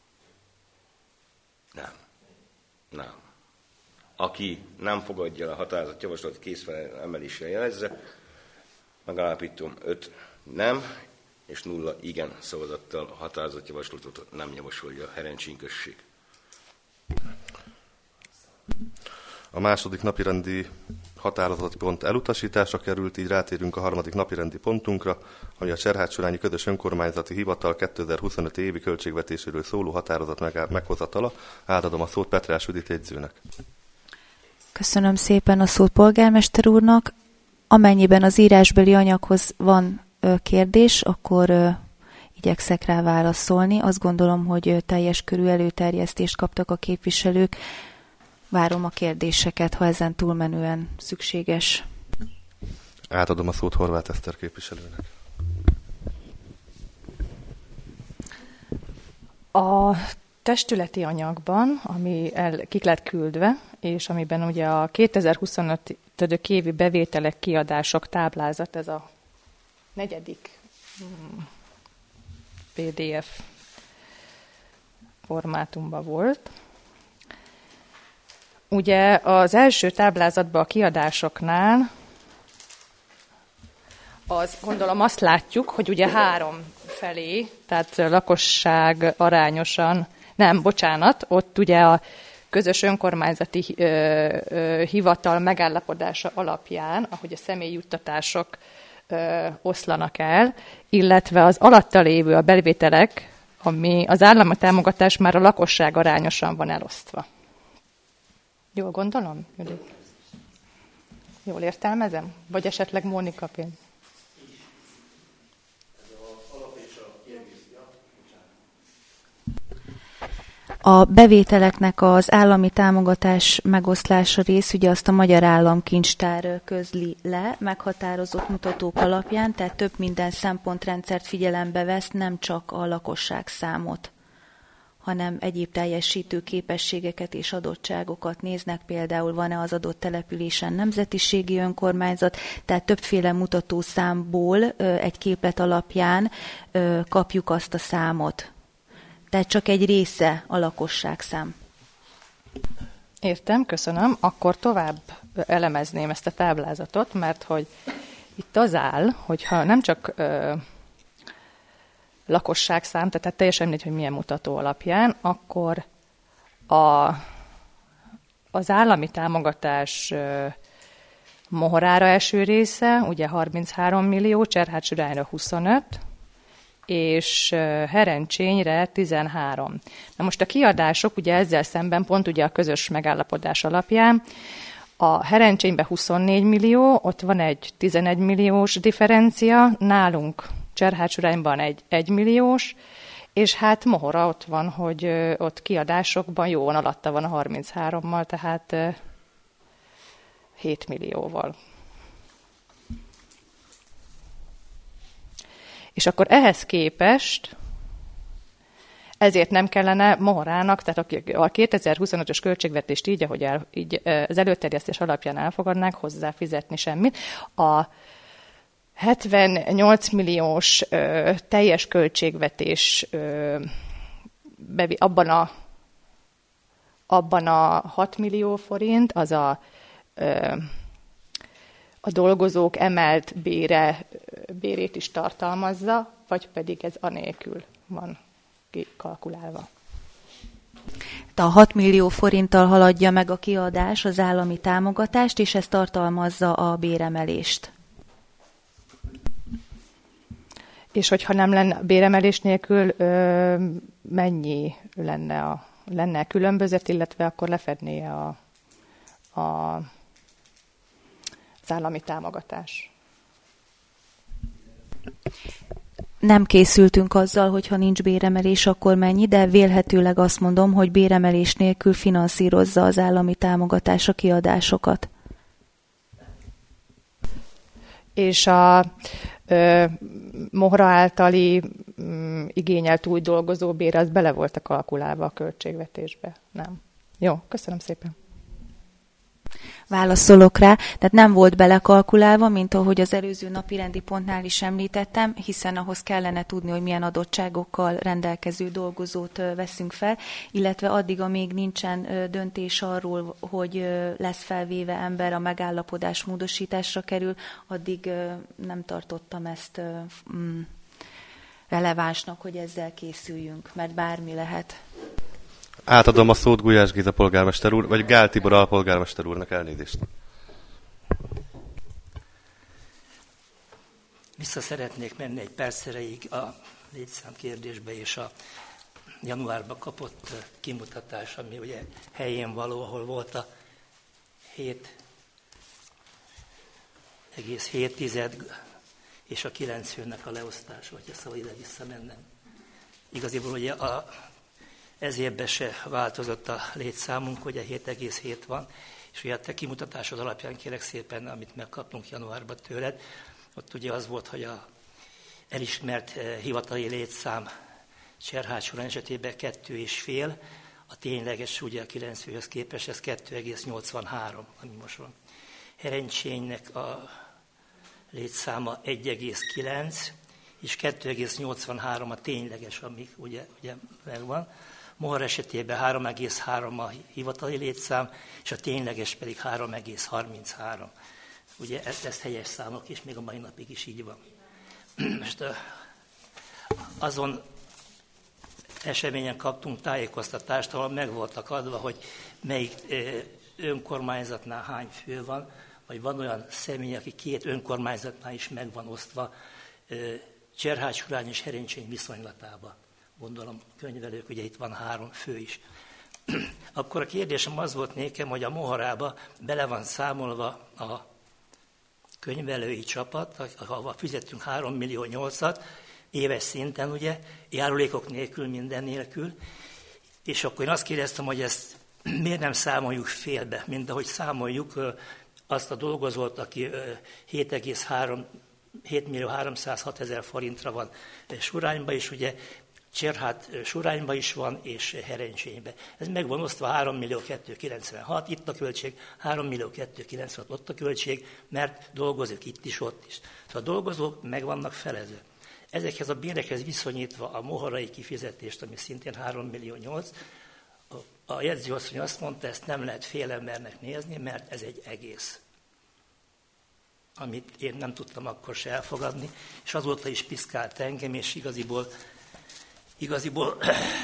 Nem. Nem. Aki nem fogadja a határozatjavaslatot, kézfelemeléssel jelezze. Megállapítom. Öt. Nem. És nulla igen szavazattal a határozatjavaslatot nem javasolja a Herencsén község. A második napirendi határozati pont elutasításra került, így rátérünk a harmadik napirendi pontunkra, ami a Cserhád-Surányi Közös Önkormányzati Hivatal kétezer-huszonöt évi költségvetéséről szóló határozat meghozatala. Átadom a szót Petrás Judit jegyzőnek. Köszönöm szépen a szót polgármester úrnak. Amennyiben az írásbeli anyaghoz van kérdés, akkor igyekszek rá válaszolni. Azt gondolom, hogy teljes körű előterjesztést kaptak a képviselők. Várom a kérdéseket, ha ezen túlmenően szükséges. Átadom a szót Horváth Eszter képviselőnek. A testületi anyagban, ami el, kik lett küldve, és amiben ugye a kétezer-huszonöt évi bevételek, kiadások táblázat, ez a negyedik pé dé ef formátumban volt. Ugye az első táblázatban a kiadásoknál, az, gondolom azt látjuk, hogy ugye három felé, tehát lakosság arányosan, nem, bocsánat, ott ugye a közös önkormányzati ö, ö, hivatal megállapodása alapján, ahogy a személyi juttatások ö, oszlanak el, illetve az alatta lévő a bevételek, ami az állami támogatás már a lakosság arányosan van elosztva. Jól gondolom, Judit? Jól értelmezem? Vagy esetleg Mónika pénz? A bevételeknek az állami támogatás megoszlása rész, ugye azt a Magyar Államkincstár közli le, meghatározott mutatók alapján, tehát több minden szempontrendszert figyelembe vesz, nem csak a lakosságszámot, hanem egyéb teljesítő képességeket és adottságokat néznek, például van-e az adott településen nemzetiségi önkormányzat, tehát többféle mutatószámból egy képlet alapján kapjuk azt a számot. Tehát csak egy része a lakosságszám. Értem, köszönöm. Akkor tovább elemezném ezt a táblázatot, mert hogy itt az áll, hogyha nem csak ö, lakosságszám, tehát teljesen mindegy, hogy milyen mutató alapján, akkor a, az állami támogatás ö, Mohorára eső része, ugye harminchárom millió, Cserhádsürányra huszonöt, és Herencsényre tizenhárom. Na most a kiadások ugye ezzel szemben pont ugye a közös megállapodás alapján a Herencsényben huszonnégy millió, ott van egy tizenegy milliós differencia, nálunk Cserhádsürányban egy egy milliós, és hát Mohora ott van, hogy ott kiadásokban jóan alatta van a harminchárommal, tehát hét millióval. És akkor ehhez képest, ezért nem kellene Mohorának, tehát a kétezer-huszonötös költségvetést így, ahogy el, így az előterjesztés alapján elfogadnánk, hozzá fizetni semmit. A hetvennyolc milliós ö, teljes költségvetés ö, bevi, abban, a, abban a hat millió forint, az a ö, a dolgozók emelt bére, bérét is tartalmazza, vagy pedig ez anélkül van kalkulálva. A hat millió forinttal haladja meg a kiadás az állami támogatást, és ez tartalmazza a béremelést. És hogyha nem lenne béremelés nélkül, ö, mennyi lenne a lenne a különbözet, illetve akkor lefedné a, a az állami támogatás. Nem készültünk azzal, hogyha nincs béremelés, akkor mennyi, de vélhetőleg azt mondom, hogy béremelés nélkül finanszírozza az állami támogatás a kiadásokat. És a ö, Mohra általi m, igényelt új dolgozó bér, az bele volt a kalkulálva a költségvetésbe? Nem. Jó, köszönöm szépen. Válaszolok rá, tehát nem volt belekalkulálva, mint ahogy az előző napi rendi pontnál is említettem, hiszen ahhoz kellene tudni, hogy milyen adottságokkal rendelkező dolgozót veszünk fel, illetve addig, amíg nincsen döntés arról, hogy lesz felvéve ember, a megállapodás módosításra kerül, addig nem tartottam ezt mm, relevánsnak, hogy ezzel készüljünk, mert bármi lehet. Átadom a szót Gulyás Géza polgármester úr, vagy Gál Tibor alpolgármester úrnak, elnézést. Vissza szeretnék menni egy perc erejéig a létszám kérdésbe és a januárban kapott kimutatás, ami ugye helyén való, ahol volt a hét egész hét tized és a kilenc főnek a leosztása, hogyha szabad ide visszamennem. Igaziból ugye a ez évben se változott a létszámunk, ugye hét egész hét van, és ugye a te kimutatásod alapján kérek szépen, amit megkaptunk januárban tőled, ott ugye az volt, hogy a elismert hivatali létszám Cserhádsúrán esetében kettő és fél, a tényleges ugye a kilenc főhöz képest, ez kettő egész nyolcvanhárom, ami most van. Herencsénynek a létszáma egy egész kilenc, és kettő egész nyolcvanhárom a tényleges, ami ugye, ugye megvan. Mohar esetében három egész három a hivatali létszám, és a tényleges pedig három egész harminchárom. Ugye ezt, ezt helyes számok is, még a mai napig is így van. Most azon eseményen kaptunk tájékoztatást, ahol meg voltak adva, hogy melyik önkormányzatnál hány fő van, vagy van olyan személy, aki két önkormányzatnál is meg van osztva Cserhádsúrán és Herencsény viszonylatában. Gondolom könyvelők, ugye itt van három fő is. Akkor a kérdésem az volt nékem, hogy a Moharába bele van számolva a könyvelői csapat, ahova fizettünk három millió nyolcat, éves szinten, ugye, járulékok nélkül, minden nélkül, És akkor én azt kérdeztem, hogy ezt miért nem számoljuk félbe, mint ahogy számoljuk azt a dolgozót, aki hét millió háromszázhat ezer forintra van Surányba, és ugye Cserhát Surányba is van, és Herencsénybe. Ez meg van osztva három millió kétszázkilencvenhat, itt a költség, három millió kétszázkilencvenhat ott a költség, mert dolgozik itt is, ott is. Szóval a dolgozók meg vannak felező. Ezekhez a bérekhez viszonyítva a moharai kifizetést, ami szintén három millió nyolc, a jegyzőasszony azt mondta, ezt nem lehet fél embernek nézni, mert ez egy egész. Amit én nem tudtam akkor se elfogadni, és azóta is piszkált engem, és igaziból, igaziból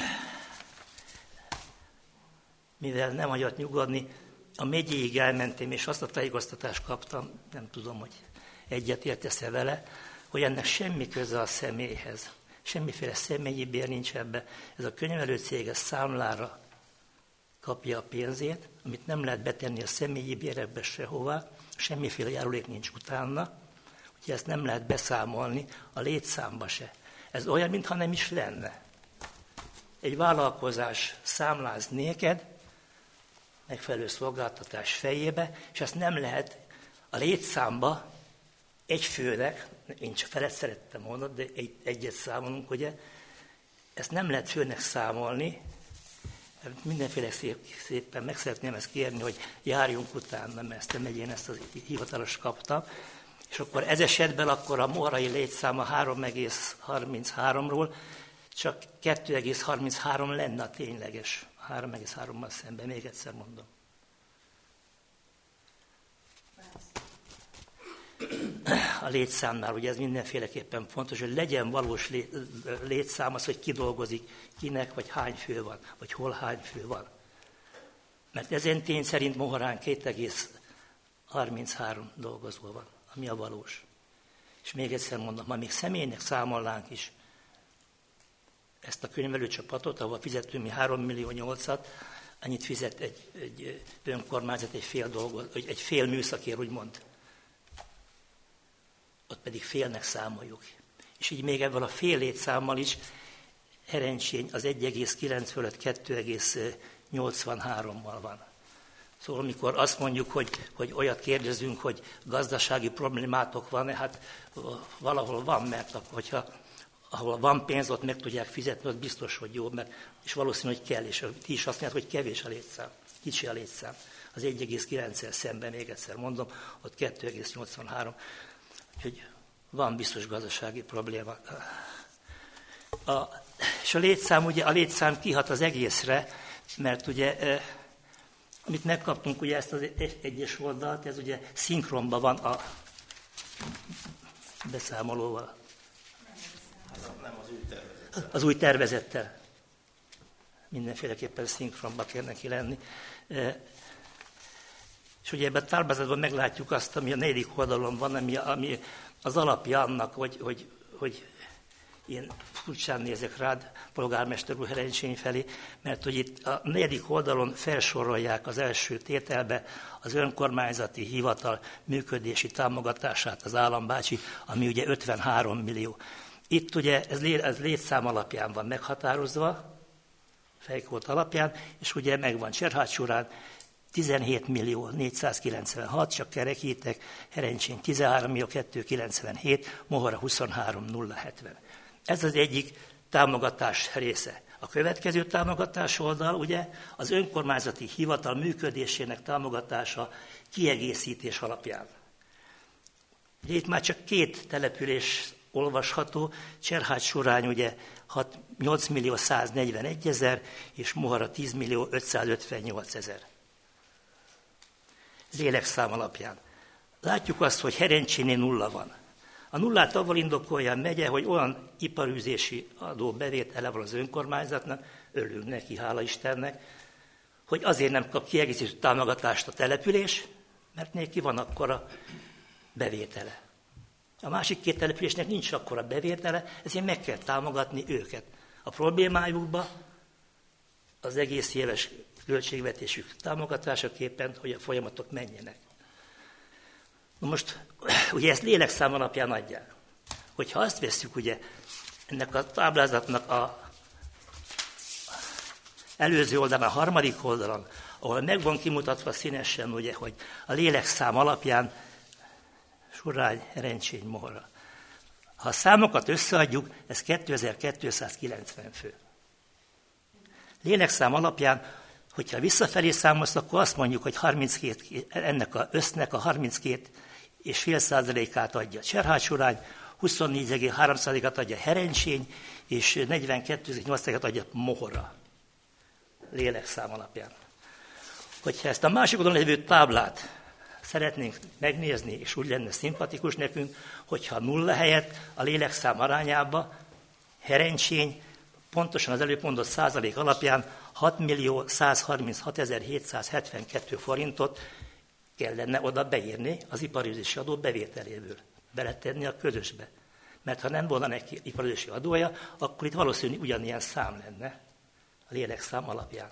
mivel nem hagyott nyugodni, a megyéig elmentem, és azt a tájékoztatást kaptam, nem tudom, hogy egyetértesz-e vele, hogy ennek semmi köze a személyhez. Semmiféle személyi bér nincs ebbe. Ez a könyvelőcég ez számlára kapja a pénzét, amit nem lehet betenni a személyi bérekbe sehová, semmiféle járulék nincs utána, úgyhogy ezt nem lehet beszámolni a létszámba se. Ez olyan, mintha nem is lenne. Egy vállalkozás számláz néked, megfelelő szolgáltatás fejébe, és ezt nem lehet a létszámba egy főnek, én csak felett szerettem volna, de egy, egyet számolunk, ugye, ezt nem lehet főnek számolni, mindenféle szép, szépen meg szeretném ezt kérni, hogy járjunk utána, mert ezt a megyén ezt a hivatalos kaptam, és akkor ez esetben akkor a moharai létszáma három egész harminchárom-ról csak kettő egész harminchárom lenne a tényleges, három egész hárommal szemben, még egyszer mondom. A létszámnál, ugye ez mindenféleképpen fontos, hogy legyen valós létszám az, hogy ki dolgozik, kinek, vagy hány fő van, vagy hol hány fő van. Mert ezen tény szerint Moharán két egész harminchárom dolgozó van, ami a valós. És még egyszer mondom, ma még személynek számolnánk is ezt a könyvelőcsapatot, ahol fizetünk mi három millió nyolcat, annyit fizet egy, egy önkormányzat, egy fél, dolgoz, egy fél műszakér, úgymond. Ott pedig félnek számoljuk. És így még ebből a fél létszámmal is Herencsény az egy egész kilenc fölött kettő egész nyolcvanhárommal van. Szóval amikor azt mondjuk, hogy, hogy olyat kérdezünk, hogy gazdasági problémátok van, hát valahol van, mert akkor, hogyha ahol van pénz, ott meg tudják fizetni, ott biztos, hogy jó, mert, és valószínű, hogy kell, és ti is azt mondják, hogy kevés a létszám, kicsi a létszám. Az egy egész kilenccel szemben, még egyszer mondom, ott kettő egész nyolcvanhárom. Úgyhogy van biztos gazdasági probléma. A, és a létszám, ugye, a létszám kihat az egészre, mert ugye, eh, amit megkaptunk, ugye ezt az egyes oldalt, ez ugye szinkronban van a beszámolóval. Nem az új tervezettel. Az új tervezettel. Mindenféleképpen szinkronban kell neki lenni. Eh, és ugye ebben a táblázatban meglátjuk azt, ami a negyedik oldalon van, ami, ami az alapja annak, hogy, hogy, hogy én furcsán nézek rád, polgármester úr Herencsény felé, mert hogy itt a negyedik oldalon felsorolják az első tételbe az önkormányzati hivatal működési támogatását az állambácsi, ami ugye ötvenhárom millió. Itt ugye ez, lé, ez létszám alapján van meghatározva, fejkód alapján, és ugye megvan Cserhád-Surán tizenhét millió négyszázkilencvenhat, csak kerekítek, Herencsén tizenhárom millió kétszázkilencvenhét, Mohara huszonhárom millió nulla hetven. Ez az egyik támogatás része. A következő támogatás oldal, ugye, az önkormányzati hivatal működésének támogatása kiegészítés alapján. Ugye itt már csak két település olvasható, Cserhád-Surány ugye nyolc millió száznegyvenegy ezer, és Mohara tíz millió ötszázötvennyolc ezer. Lélekszám alapján. Látjuk azt, hogy Herencsénél nulla van. A nullát avval indokolja a megye, hogy olyan iparűzési adó bevétele van az önkormányzatnak, örülünk neki, hála Istennek, hogy azért nem kap kiegészítő támogatást a település, mert neki van akkora bevétele. A másik két településnek nincs akkora bevétele, ezért meg kell támogatni őket. A problémájukba az egész éves költségvetésük támogatásaképpen, hogy a folyamatok menjenek. Na most, ugye ezt lélekszám alapján adják. Hogyha azt vesszük, ugye, ennek a táblázatnak a előző oldalon, a harmadik oldalon, ahol meg van kimutatva színesen, ugye, hogy a lélekszám alapján Surány, Herencsény, Mohora. Ha a számokat összeadjuk, ez kétezer-kétszázkilencven fő. Lélekszám alapján, hogyha visszafelé számolsz, akkor azt mondjuk, hogy harminckét, ennek a össznek a harminckét és fél százalékát adja Cserhágy-Surány, huszonnégy egész három százalékát adja Herencsény, és negyvenkettő egész nyolc százalékát adja Mohora. Lélekszám alapján. Hogyha ezt a másik oldalon lévő táblát szeretnénk megnézni, és úgy lenne szimpatikus nekünk, hogyha nulla helyett a lélekszám arányába Herencsény pontosan az előbb mondott százalék alapján hat millió százharminchat-hétszázhetvenkettő forintot kellene oda beírni az iparűzési adó bevételéből, beletenni a közösbe. Mert ha nem volna neki iparűzési adója, akkor itt valószínűleg ugyanilyen szám lenne a lélekszám alapján.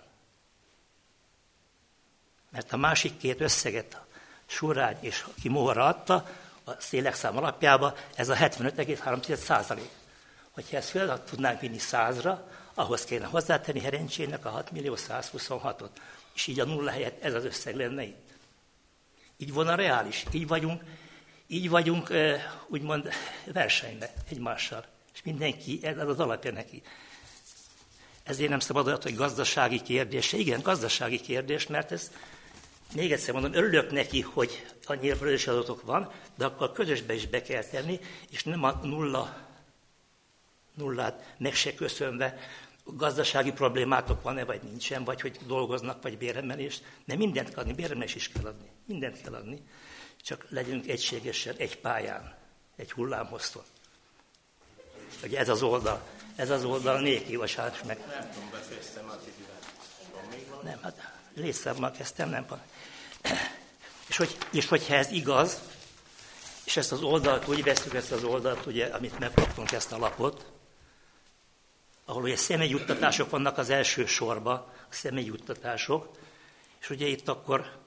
Mert a másik két összeget, a Surány és aki Mohora adta, a lélekszám alapjába, ez a hetvenöt egész három százalék. Hogyha ezt fel tudnánk vinni százra, ahhoz kéne hozzátenni Herencsének a hat millió százhuszonhatot. És így a nulla helyett ez az összeg lenne itt. Így volna reális. Így vagyunk, így vagyunk úgymond versenyben egymással. És mindenki, ez az alapja neki. Ezért nem szabad olyat, hogy gazdasági kérdés. Igen, gazdasági kérdés, mert ez, még egyszer mondom, örülök neki, hogy annyi iparűzési adatok van, de akkor a közösbe is be kell tenni, és nem a nulla, nullát meg se köszönve, gazdasági problémátok van-e, vagy nincsen, vagy hogy dolgoznak, vagy béremelést, de mindent kell adni, béremelést is kell adni, mindent kell adni, csak legyünk egységesen, egy pályán, egy hullámhosszon. Ugye ez az oldal, ez az oldal néki, vasárás meg. Nem tudom, befejeztem át idővel. Nem, hát létszámmal kezdtem, nem. És, hogy, és hogyha ez igaz, és ezt az oldalt, úgy veszük ezt az oldalt, ugye, amit megkaptunk, ezt a lapot, ahol ugye személyjuttatások vannak az első sorba, a személyjuttatások, és ugye itt akkor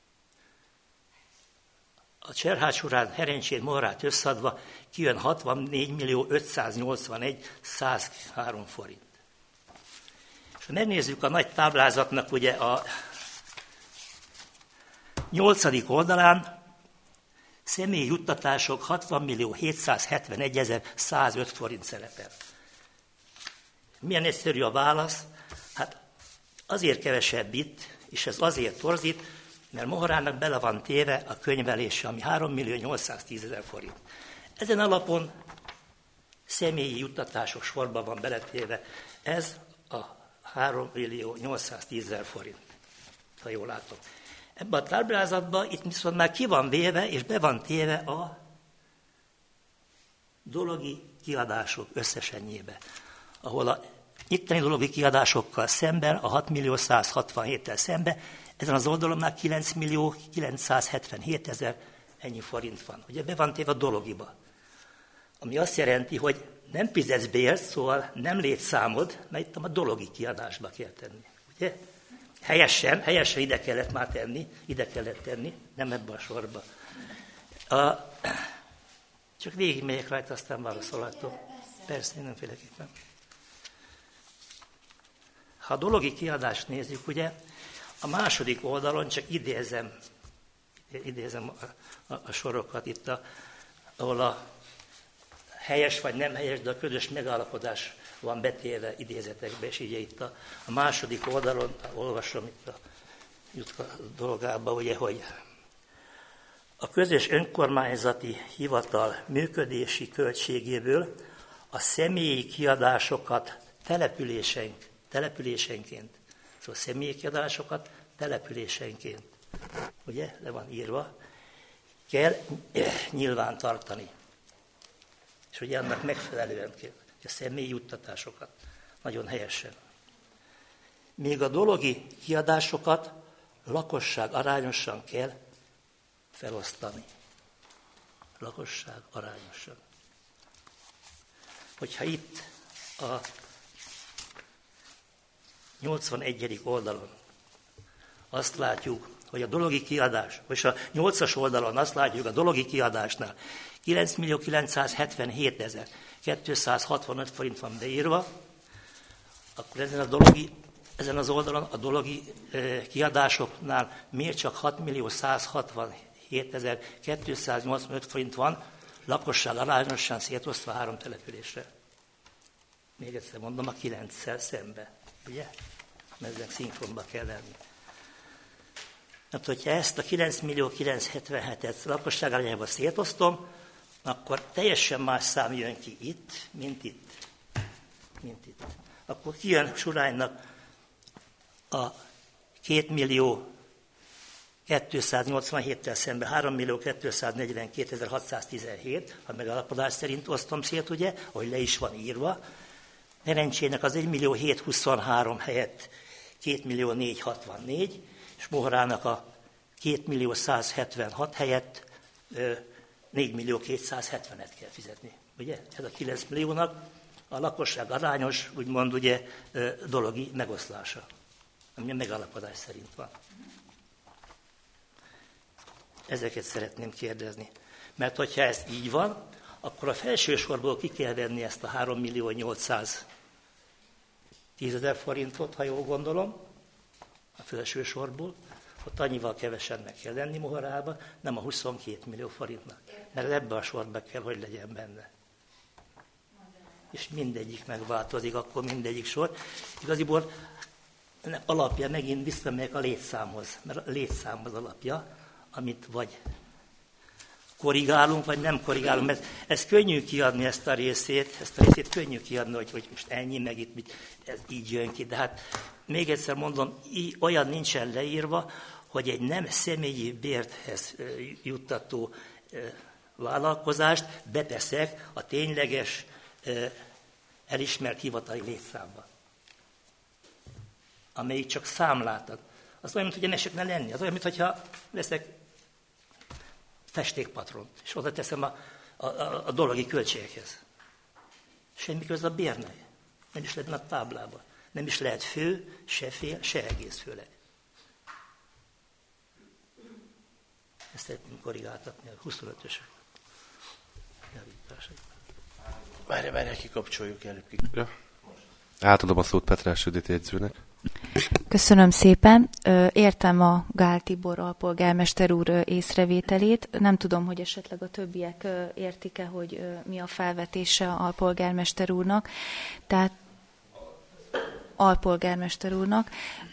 a Cserhágy-Surány, Herencsén, Mohorát összeadva kijön hatvannégy millió ötszáznyolcvanegy-százhárom forint. És ha megnézzük a nagy táblázatnak ugye a nyolcadik oldalán, személyi juttatások hatvan millió hétszázhetvenegy-ezer-százöt forint szerepel. Milyen egyszerű a válasz? Hát azért kevesebb itt, és ez azért torzít, mert Mohorának bele van téve a könyvelése, ami három millió nyolcszáztízezer forint. Ezen alapon személyi juttatások sorban van beletéve. Ez a három millió nyolcszáztízezer forint, ha jól látom. Ebben a táblázatban itt viszont már ki van véve, és be van téve a dologi kiadások összesenjébe, ahol a itteni dologi kiadásokkal szemben, a hat millió százhatvanhéttel szemben, ezen az oldalon már kilenc millió kilencszázhetvenhétezer ennyi forint van. Ugye be van téve a dologiba. Ami azt jelenti, hogy nem fizetsz bért, szóval nem létszámod, mert itt a dologi kiadásba kell tenni. Ugye? Helyesen, helyesen ide kellett már tenni, ide kellett tenni, nem ebbe a sorba. A, csak végigmegyek rajta, aztán válaszolhatok. Persze, mindenféleképpen. Ha a dologi kiadást nézzük, ugye, a második oldalon csak idézem, idézem a, a, a sorokat itt, a, ahol a helyes vagy nem helyes, de a közös megállapodás van betéve idézetekbe, és így itt a, a második oldalon, olvasom itt a Jutka dolgába, ugye, hogy a közös önkormányzati hivatal működési költségéből a személyi kiadásokat településenk, településenként, szóval személyi kiadásokat településenként, ugye, le van írva, kell nyilván tartani. És ugye annak megfelelően kell, a személyi juttatásokat, nagyon helyesen. Még a dologi kiadásokat lakosság arányosan kell felosztani. Lakosság arányosan. Hogyha itt a nyolcvanegyedik oldalon azt látjuk, hogy a dologi kiadás, és a nyolcas oldalon azt látjuk a dologi kiadásnál kilenc millió kilencszázhetvenhétezer-kétszázhatvanöt forint van beírva, akkor ezen a dologi ezen az oldalon a dologi kiadásoknál miért csak hat millió száz hatvanhét ezer kétszáznyolcvanöt forint van, lakosság arányosan szétosztva három településre. Még egyszer mondom, a kilenccel szembe, ugye? Ezek szinkronba kell lenni. Hát, hogyha ezt a kilenc millió kilencszázhetvenhetet lakosság arányában szétosztom, akkor teljesen más szám jön ki itt, mint itt. Mint itt. Akkor kijön Suránynak a két millió kétszáznyolcvanhéttel szemben három millió kétszáznegyvenkétezer-hatszáztizenhét, ha megállapodás szerint osztom szét, ugye, ahogy le is van írva. Herencsének az egy millió hétszázhuszonhárom helyett két millió négyszázhatvannégy, és Mohorának a két millió százhetvenhat helyett négy millió kétszázhetvenet kell fizetni. Ugye? Ez a kilenc milliónak a lakosság arányos, úgymond ugye dologi megoszlása, ami a megállapodás szerint van. Ezeket szeretném kérdezni. Mert hogyha ez így van, akkor a felső sorból ki kell venni ezt a három millió nyolcszáztízezer forintot, ha jól gondolom, a felső sorból, ott annyival kevesebbnek kell lenni Mohorába, nem a huszonkét millió forintnak. Mert ebbe a sorba kell, hogy legyen benne. És mindegyik megváltozik, akkor mindegyik sor. Igaziból alapja megint visszamegyek a létszámhoz, mert a létszám az alapja, amit vagy korrigálunk, vagy nem korrigálunk, mert ez könnyű kiadni ezt a részét, ezt a részét könnyű kiadni, hogy, hogy most ennyi, meg itt mit, ez így jön ki. De hát még egyszer mondom, így, olyan nincsen leírva, hogy egy nem személyi bérthez juttató vállalkozást beteszek a tényleges elismert hivatali létszámba, amelyik csak számlátad. Az olyan, mint hogy ennek ne lenni. Az olyan, mintha veszek festékpatront, és oda teszem a, a, a, a dologi költségekhez. Semmi köz a bérnek. Nem is lehet a táblában. Nem is lehet fő, se fél, se egész főleg. Ezt szeretném korrigáltatni a huszonötös javítását. Várj, várj, kikapcsoljuk előbb. Ja. Átadom a szót Petrás Judit jegyzőnek. Köszönöm szépen. Értem a Gál Tibor alpolgármester úr észrevételét. Nem tudom, hogy esetleg a többiek értik-e, hogy mi a felvetése a alpolgármester úrnak. Tehát alpolgármester úrnak.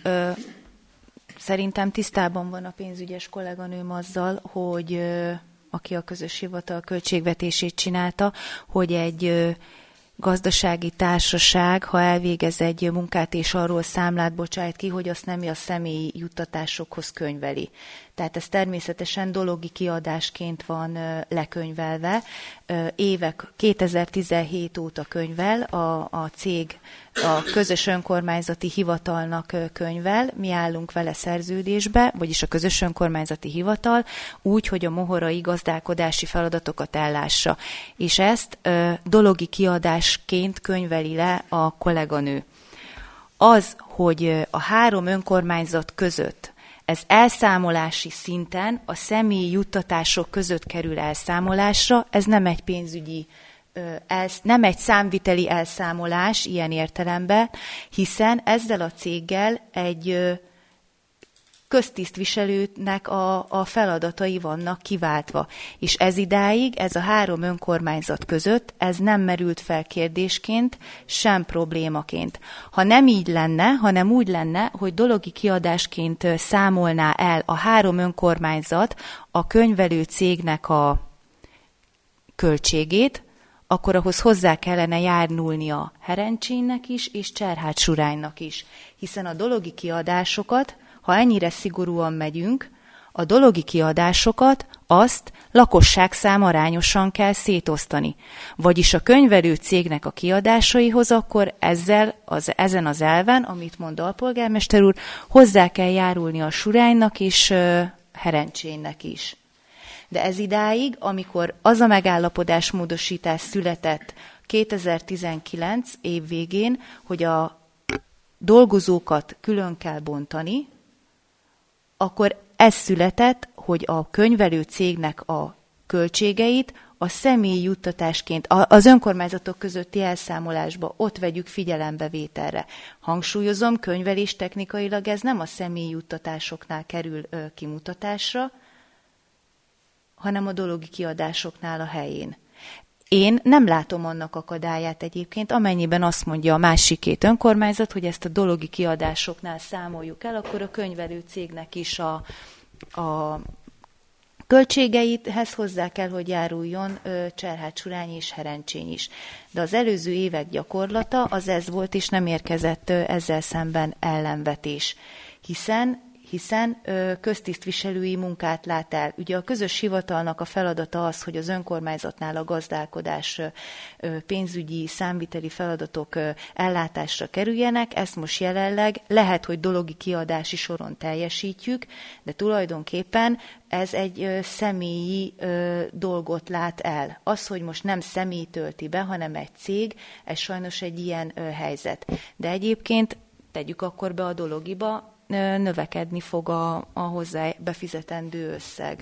Szerintem tisztában van a pénzügyes kolléganőm azzal, hogy aki a közös hivatal költségvetését csinálta, hogy egy gazdasági társaság, ha elvégez egy munkát és arról számlát bocsájt ki, hogy azt nem a személyi juttatásokhoz könyveli. Tehát ez természetesen dologi kiadásként van lekönyvelve. Évek kétezer-tizenhét óta könyvel, a, a cég a közös önkormányzati hivatalnak könyvel, mi állunk vele szerződésbe, vagyis a közös önkormányzati hivatal, úgy, hogy a mohorai gazdálkodási feladatokat ellássa. És ezt dologi kiadásként könyveli le a kolléganő. Az, hogy a három önkormányzat között ez elszámolási szinten a személyi juttatások között kerül elszámolásra, ez nem egy pénzügyi, nem egy számviteli elszámolás ilyen értelemben, hiszen ezzel a céggel egy köztisztviselőnek a, a feladatai vannak kiváltva. És ez idáig, ez a három önkormányzat között, ez nem merült fel kérdésként, sem problémaként. Ha nem így lenne, hanem úgy lenne, hogy dologi kiadásként számolná el a három önkormányzat a könyvelő cégnek a költségét, akkor ahhoz hozzá kellene járulnia Herencsénnek is, és Cserhád-Suránynak is. Hiszen a dologi kiadásokat, ha ennyire szigorúan megyünk, a dologi kiadásokat azt lakosságszám arányosan kell szétosztani. Vagyis a könyvelő cégnek a kiadásaihoz akkor ezzel, az, ezen az elven, amit mond alpolgármester úr, hozzá kell járulni a Suránynak és uh, Herencsénnek is. De ez idáig, amikor az a megállapodásmódosítás született kétezer-tizenkilenc év végén, hogy a dolgozókat külön kell bontani, akkor ez született, hogy a könyvelő cégnek a költségeit a személyi juttatásként, az önkormányzatok közötti elszámolásba ott vegyük figyelembevételre. Hangsúlyozom, könyvelés technikailag ez nem a személyi juttatásoknál kerül ö, kimutatásra, hanem a dologi kiadásoknál a helyén. Én nem látom annak akadályát egyébként, amennyiben azt mondja a másik két önkormányzat, hogy ezt a dologi kiadásoknál számoljuk el, akkor a könyvelő cégnek is a, a költségeithez hozzá kell, hogy járuljon Cserhád-Surányi és Herencsény is. De az előző évek gyakorlata az ez volt, és nem érkezett ezzel szemben ellenvetés. Hiszen hiszen köztisztviselői munkát lát el. Ugye a közös hivatalnak a feladata az, hogy az önkormányzatnál a gazdálkodás pénzügyi, számviteli feladatok ellátásra kerüljenek. Ezt most jelenleg lehet, hogy dologi kiadási soron teljesítjük, de tulajdonképpen ez egy személyi dolgot lát el. Az, hogy most nem személy tölti be, hanem egy cég, ez sajnos egy ilyen helyzet. De egyébként tegyük akkor be a dologiba, növekedni fog a, a hozzá befizetendő összeg.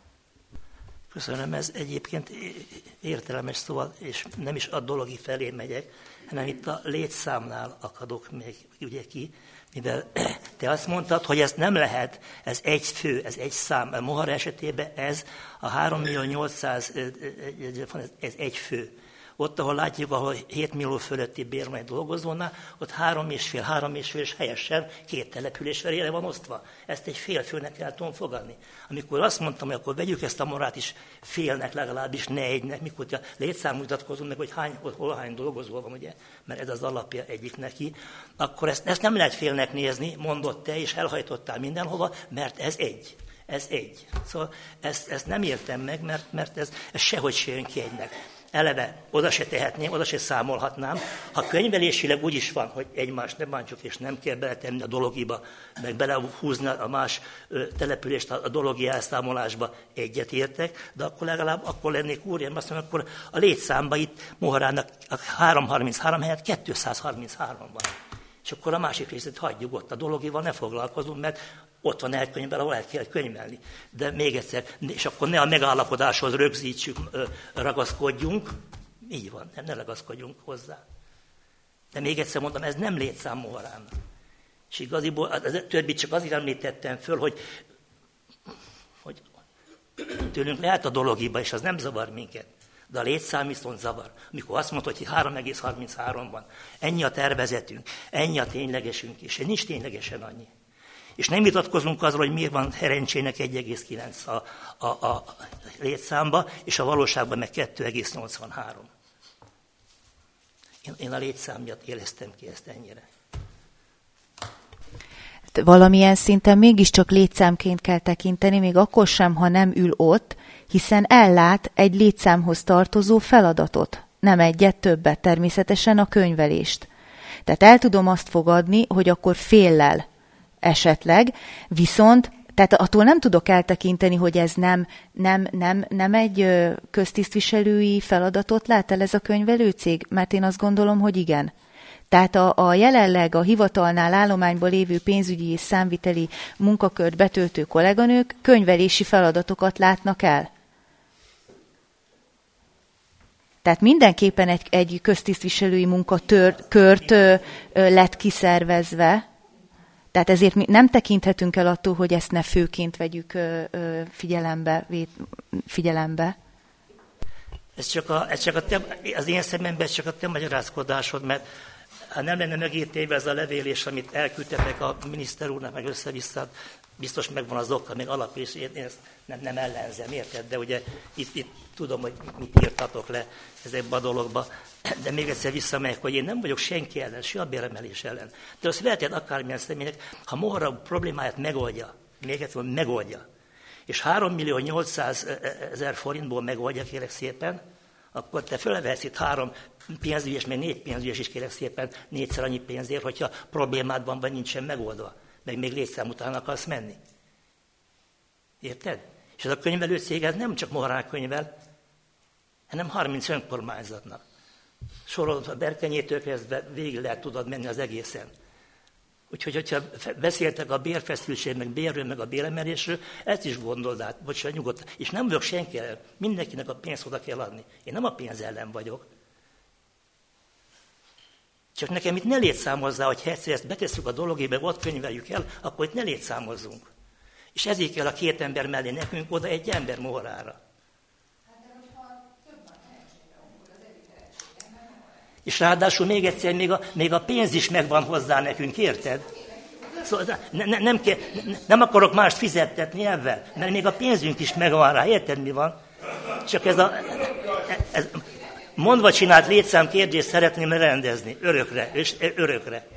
Köszönöm, ez egyébként értelmes, szóval, és nem is a dologi felé megyek, hanem itt a létszámnál akadok még ugye ki, mivel te azt mondtad, hogy ez nem lehet, ez egy fő, ez egy szám. A Mohara esetében ez a három millió nyolcszáz, ez egy fő. Ott, ahol látjuk, ahol hét millió fölötti bérmely dolgozónál, ott három és fél, három és fél, és helyesen két település felére van osztva. Ezt egy fél főnek el tudom fogadni. Amikor azt mondtam, hogy akkor vegyük ezt a morát is félnek legalábbis, ne egynek, mikor létszámmutatkozunk meg, hogy hány, hol hány dolgozó van, ugye, mert ez az alapja egyik neki, akkor ezt, ezt nem lehet félnek nézni, mondott te, és elhajtottál mindenhova, mert ez egy. Ez egy. Szóval ezt, ezt nem értem meg, mert, mert ez, ez sehogy se jön ki egynek. Eleve oda se tehetném, oda se számolhatnám. Ha könyvelésileg úgy is van, hogy egymást ne bántsuk, és nem kell beletenni a dologiba, meg belehúzni a más települést a dologi elszámolásba, egyetértek, de akkor legalább akkor lennék úr, én azt mondom, akkor a létszámba itt Moharának háromszázharminchárom helyett kétszázharminchárom van. És akkor a másik részét hagyjuk ott, a dologival ne foglalkozunk, mert ott van elkönyvvel, ahol el kell könyvelni. De még egyszer, és akkor ne a megállapodáshoz rögzítsük, ragaszkodjunk. Így van, nem, ne ragaszkodjunk hozzá. De még egyszer mondom, ez nem létszám Moharán. És igaziból a többit csak azért említettem föl, hogy, hogy tőlünk lehet a dologiba, és az nem zavar minket. De a létszám viszont zavar. Amikor azt mondta, hogy három egész harminchárom van, ennyi a tervezetünk, ennyi a ténylegesünk, és nincs ténylegesen annyi. És nem vitatkozunk azról, hogy miért van Herencsének egy egész kilenc a, a, a létszámba, és a valóságban meg kettő egész nyolcvanhárom. Én, én a létszám miatt éreztem ki ezt ennyire. Valamilyen szinten mégiscsak létszámként kell tekinteni, még akkor sem, ha nem ül ott, hiszen ellát egy létszámhoz tartozó feladatot, nem egyet, többet, természetesen a könyvelést. Tehát el tudom azt fogadni, hogy akkor féllel esetleg, viszont tehát attól nem tudok eltekinteni, hogy ez nem, nem, nem, nem egy köztisztviselői feladatot lát el ez a könyvelőcég, mert én azt gondolom, hogy igen. Tehát a, a jelenleg a hivatalnál állományban lévő pénzügyi és számviteli munkakört betöltő kolléganők könyvelési feladatokat látnak el. Tehát mindenképpen egy, egy köztisztviselői munkakört lett kiszervezve, tehát ezért mi nem tekinthetünk el attól, hogy ezt ne főként vegyük figyelembe. figyelembe. Ez csak, a, ez csak a te, az én szememben ez csak a te magyarázkodásod, mert ha nem lenne megértve ez a levélés, amit elküldtetek a miniszter úrnak, meg össze-vissza, biztos megvan az oka, még alap, és én ezt nem, nem ellenzem, érted? De ugye itt, itt tudom, hogy mit írtatok le ezekbe a dologba. De még egyszer visszamegyek, hogy én nem vagyok senki ellen, se a béremelés ellen. De azt lehetett akármilyen személynek, ha Mohara problémáját megoldja, még egyszer mondom, megoldja, és három millió nyolcszázezer forintból megoldja, kérek szépen, akkor te fölvehetsz itt három pénzügyes, meg négy pénzügyes is, kérek szépen, négyszer annyi pénzért, hogyha problémád van, vagy nincsen megoldva, meg még létszám után akarsz menni. Érted? És ez a könyvelőcég, ez nem csak Moharán könyvel, hanem harminc önkormányzatnak. Sorolod a Berkenyétől kezdve végig lehet tudod menni az egészen. Úgyhogy, hogyha beszéltek a bérfeszültség, meg bérről, meg a béremelésről, ezt is gondold át, bocsánat, nyugodtan. És nem vagyok senki ellen, mindenkinek a pénzt oda kell adni. Én nem a pénz ellen vagyok. Csak nekem itt ne létszámozzá, hogy ha egyszer ezt betesszük a dologébe, ott könyveljük el, akkor itt ne létszámozzunk. És ezért kell a két ember mellé nekünk oda egy ember mohorára. És ráadásul még egyszer, még a, még a pénz is megvan hozzá nekünk, érted? Szóval ne, ne, nem, kell, ne, nem akarok mást fizettetni ebben, mert még a pénzünk is megvan rá, érted mi van? Csak ez a... Ez, mondva csinált létszám kérdést szeretném rendezni, örökre, és örökre.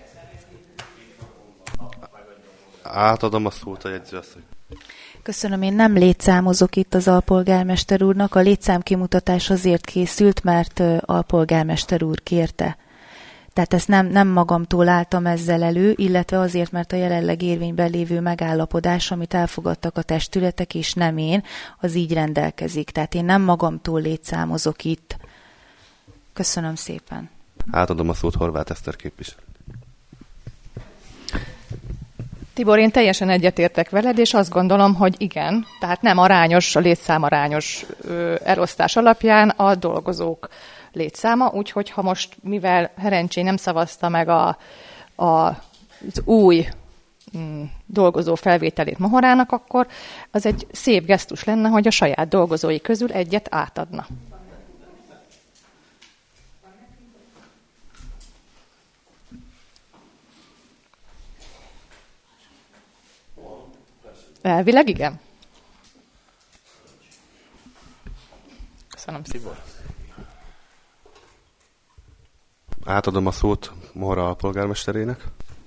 Átadom a szót a jegyzőasszony. Köszönöm, én nem létszámozok itt az alpolgármester úrnak. A létszámkimutatás azért készült, mert alpolgármester úr kérte. Tehát ezt nem, nem magamtól álltam ezzel elő, illetve azért, mert a jelenleg érvényben lévő megállapodás, amit elfogadtak a testületek, és nem én, az így rendelkezik. Tehát én nem magamtól létszámozok itt. Köszönöm szépen. Átadom a szót Horváth Eszter képviselő. Tibor, én teljesen egyetértek veled, és azt gondolom, hogy igen, tehát nem arányos, a létszám arányos ö, elosztás alapján a dolgozók létszáma, úgyhogy ha most, mivel Herencsé nem szavazta meg a, a, az új mm, dolgozó felvételét Mohorának, akkor az egy szép gesztus lenne, hogy a saját dolgozói közül egyet átadna. Elvileg igen. Köszönöm szépen. Átadom a szót Mohora alpolgármesterének.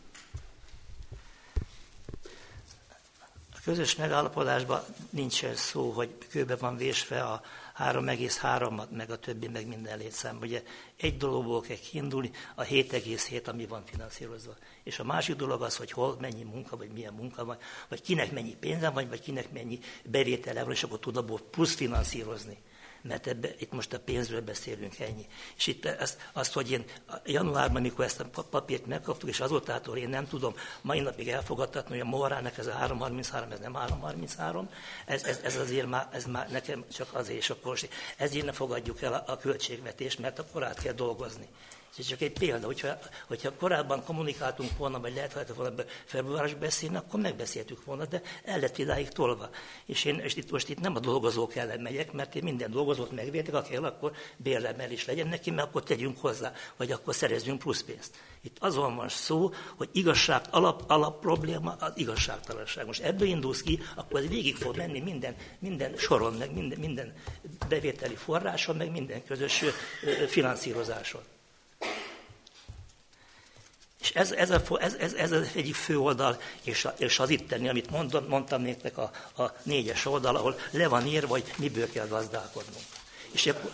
A közös megállapodásban nincsen szó, hogy kőbe van vésve a három egész három, meg a többi, meg minden létszám. Ugye egy dologból kell kiindulni, a hét egész hét, ami van finanszírozva. És a másik dolog az, hogy hol mennyi munka, vagy milyen munka van, vagy kinek mennyi pénze van, vagy kinek mennyi bevétele van, és akkor tud abból plusz finanszírozni. Mert ebbe, itt most a pénzről beszélünk, ennyi. És itt azt, azt, hogy én januárban, mikor ezt a papírt megkaptuk, és azótától én nem tudom mai napig elfogadtatni, hogy a Mohorának ez a három harminchárom, ez nem három harminchárom, ez, ez, ez azért már, ez már nekem csak azért, és akkor ezért ne fogadjuk el a, a költségvetést, mert akkor át kell dolgozni. Ez csak egy példa, hogyha, hogyha korábban kommunikáltunk volna, vagy lehet volna februárban beszélni, akkor megbeszéltük volna, de el lett idáig tolva. És én és itt, most itt nem a dolgozók ellen megyek, mert én minden dolgozót megvédek, aki el, akkor bérlemelés legyen neki, mert akkor tegyünk hozzá, vagy akkor szerezzünk plusz pénzt. Itt azon van szó, hogy igazság, alap, alap probléma az igazságtalanság. Most ebből indulsz ki, akkor ez végig fog menni minden, minden soron, meg minden, minden bevételi forráson, meg minden közös finanszírozáson. És ez, ez, a, ez, ez, ez az egyik fő oldal, és, a, és az itteni, amit mondtam, mondtam néktek a, a négyes oldal, ahol le van írva, hogy miből kell gazdálkodnunk. És akkor,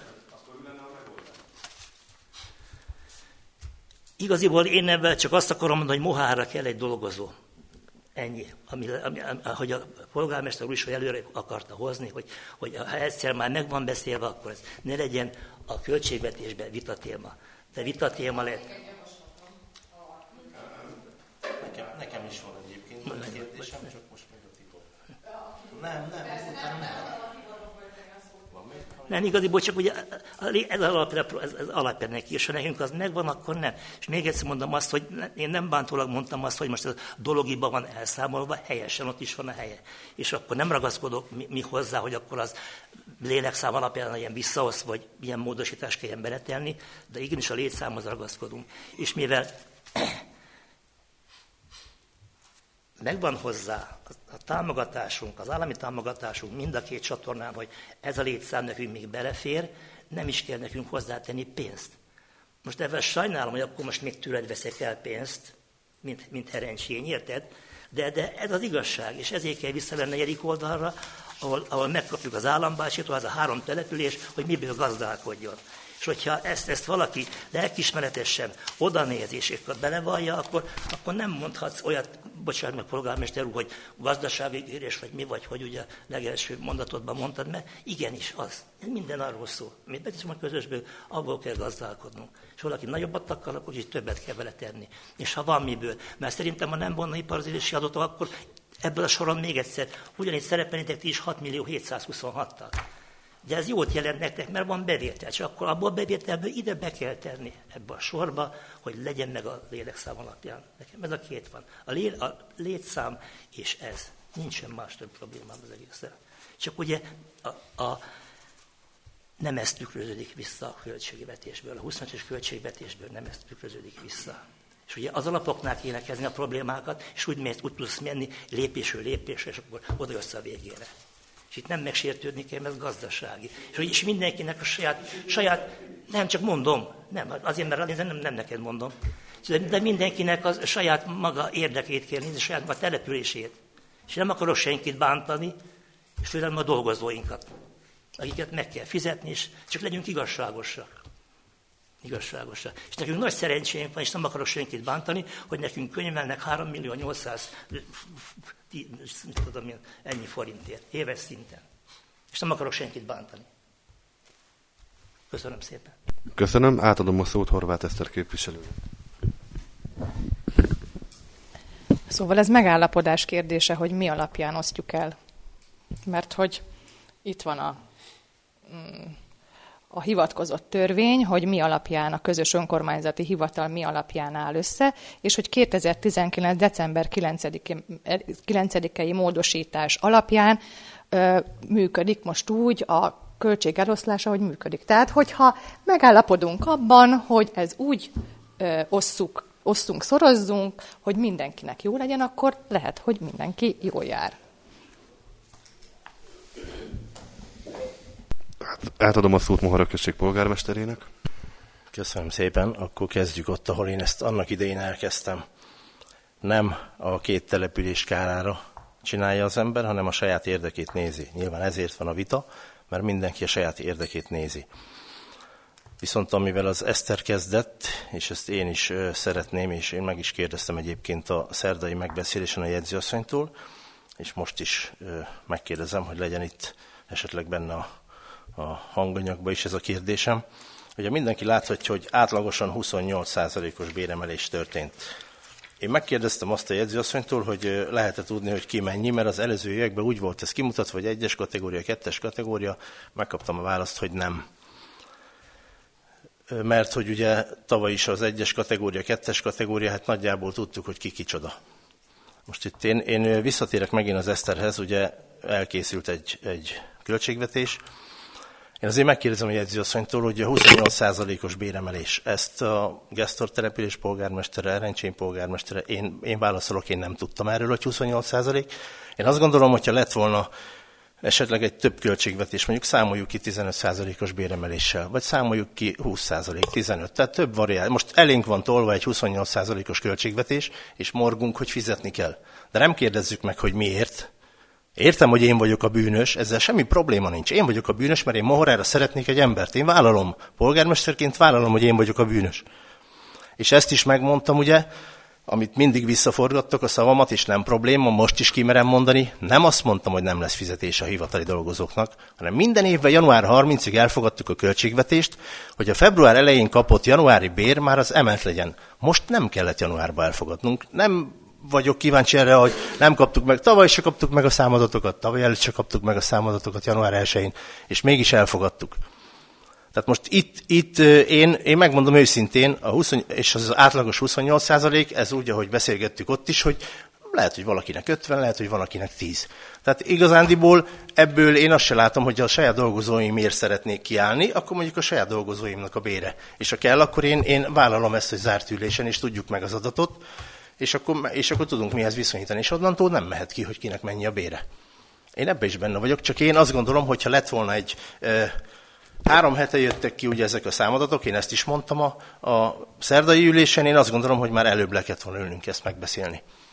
igaziból én ebben csak azt akarom mondani, hogy Mohára kell egy dolgozó. Ennyi. Ami, ami, hogy a polgármester úr is előre akarta hozni, hogy, hogy ha egyszer már meg van beszélve, akkor ez ne legyen a költségvetésben vitatéma. De vitatéma lehet. Nekem, nekem is van egyébként a kérdésem, csak most meg a Tibor. Nem, nem, utána nem. Nem, igaziból csak ugye ez alapja, ez, ez alapja neki, és ha nekünk az megvan, akkor nem. És még egyszer mondom azt, hogy én nem bántólag mondtam azt, hogy most ez a dologiban van elszámolva, helyesen ott is van a helye. És akkor nem ragaszkodok mi, mi hozzá, hogy akkor az lélekszám alapján ilyen visszaosz, vagy ilyen módosítást kelljen beletenni, de igenis a létszámhoz ragaszkodunk. És mivel megvan hozzá a támogatásunk, az állami támogatásunk mind a két csatornán, hogy ez a létszám nekünk még belefér, nem is kell nekünk hozzátenni pénzt. Most ebben sajnálom, hogy akkor most még tőled veszek el pénzt, mint, mint Herencsény, érted? De, de ez az igazság, és ezért kell visszavenni a negyedik oldalra, ahol, ahol megkapjuk az állambácsétól, az a három település, hogy miből gazdálkodjon. És hogyha ezt, ezt valaki lelkismeretesen oda néz, és akkor belevallja, akkor, akkor nem mondhatsz olyat, bocsánat meg polgármester úr, hogy gazdasági érés, vagy mi vagy, hogy ugye legelső mondatodban mondtad, mert igenis az. Minden arról szól. Mi beteszünk a közösből, abból kell gazdálkodnunk. És valaki nagyobbat akar, akkor így többet kell vele tenni. És ha van miből. Mert szerintem, ha nem volna iparosítási adatok, akkor ebből a soron még egyszer, ugyanígy szerepelnétek ti is hat millió hétszázhuszonhattal. De ez jót jelent nektek, mert van bevétel, és akkor abból a bevételből ide be kell tenni ebbe a sorba, hogy legyen meg a lélekszám alapján. Nekem ez a két van. A, lé, a létszám és ez. Nincsen más több problémám az egészen. Csak ugye a, a, nem ez tükröződik vissza a költségvetésből, a huszonötös költségvetésből nem ez tükröződik vissza. És ugye az alapoknál kéne kezdeni a problémákat, és úgy, mész, úgy tudsz menni lépésről lépésre, és akkor oda jössz a végére. És itt nem megsértődni kell, mert ez gazdasági. És, és mindenkinek a saját, saját, nem csak mondom, nem, azért, mert nem, nem neked mondom, de mindenkinek a saját maga érdekét kell nézni, a saját maga települését. És nem akarok senkit bántani, és főleg a dolgozóinkat, akiket meg kell fizetni, és csak legyünk igazságosak. Igazságosak. És nekünk nagy szerencsénk van, és nem akarok senkit bántani, hogy nekünk könyvelnek három millió nyolcszáz tudom én, ennyi forintért, éves szinten. És nem akarok senkit bántani. Köszönöm szépen. Köszönöm, átadom a szót Horváth Eszter képviselőnek. Szóval ez megállapodás kérdése, hogy mi alapján osztjuk el. Mert hogy itt van a, a hivatkozott törvény, hogy mi alapján a közös önkormányzati hivatal mi alapján áll össze, és hogy kétezer-tizenkilenc. december kilencedikei módosítás alapján ö, működik most úgy a költségeloszlása, hogy működik. Tehát, hogyha megállapodunk abban, hogy ez úgy ö, osszuk, osszunk, szorozzunk, hogy mindenkinek jó legyen, akkor lehet, hogy mindenki jól jár. Átadom a szót Mohara község polgármesterének. Köszönöm szépen. Akkor kezdjük ott, ahol én ezt annak idején elkezdtem. Nem a két település kárára csinálja az ember, hanem a saját érdekét nézi. Nyilván ezért van a vita, mert mindenki a saját érdekét nézi. Viszont amivel az Eszter kezdett, és ezt én is szeretném, és én meg is kérdeztem egyébként a szerdai megbeszélésen a jegyzőasszonytól, és most is megkérdezem, hogy legyen itt esetleg benne a a hanganyagban is ez a kérdésem. Ugye mindenki láthatja, hogy átlagosan huszonnyolc százalékos béremelés történt. Én megkérdeztem azt a jegyzőasszonytól, hogy lehet-e tudni, hogy ki mennyi, mert az előző években úgy volt ez kimutatva, hogy egyes kategória, kettes kategória, megkaptam a választ, hogy nem. Mert hogy ugye tavaly is az egyes kategória, kettes kategória, hát nagyjából tudtuk, hogy ki kicsoda. Most itt én, én visszatérek megint az Eszterhez, ugye elkészült egy, egy költségvetés. Én azért megkérdezem a jegyzőasszonytól, hogy a huszonnyolc százalékos béremelés, ezt a Gesztor település polgármestere, Erencsén polgármestere, én, én válaszolok, én nem tudtam erről, hogy huszonnyolc százalék. Én azt gondolom, hogyha lett volna esetleg egy több költségvetés, mondjuk számoljuk ki tizenöt százalékos béremeléssel, vagy számoljuk ki húsz százalék, tizenöt, tehát több variáció. Most elénk van tolva egy huszonnyolc százalékos költségvetés, és morgunk, hogy fizetni kell. De nem kérdezzük meg, hogy miért. Értem, hogy én vagyok a bűnös, ezzel semmi probléma nincs. Én vagyok a bűnös, mert én Mohorára szeretnék egy embert. Én vállalom, polgármesterként vállalom, hogy én vagyok a bűnös. És ezt is megmondtam, ugye, amit mindig visszaforgattok a szavamat, és nem probléma, most is kimerem mondani, nem azt mondtam, hogy nem lesz fizetés a hivatali dolgozóknak, hanem minden évben január harmincadikáig elfogadtuk a költségvetést, hogy a február elején kapott januári bér már az emelt legyen. Most nem kellett januárba elfogadnunk, nem vagyok kíváncsi erre, hogy nem kaptuk meg, tavaly se kaptuk meg a számadatokat, tavaly előtt se kaptuk meg a számadatokat január elsején, és mégis elfogadtuk. Tehát most itt, itt én, én megmondom őszintén, a húsz, és az átlagos huszonnyolc százalék, ez úgy, ahogy beszélgettük ott is, hogy lehet, hogy valakinek ötven, lehet, hogy valakinek tíz. Tehát igazándiból ebből én azt se látom, hogy a saját dolgozóimért szeretnék kiállni, akkor mondjuk a saját dolgozóimnak a bére. És ha kell, akkor én, én vállalom ezt, hogy zárt ülésen, és tudjuk meg az adatot, és akkor, és akkor tudunk mihez viszonyítani, és onnantól nem mehet ki, hogy kinek mennyi a bére. Én ebben is benne vagyok, csak én azt gondolom, hogyha lett volna egy... E, három hete jöttek ki ugye ezek a számadatok, én ezt is mondtam a, a szerdai ülésen, én azt gondolom, hogy már előbb le kellett volna ülnünk ezt megbeszélni.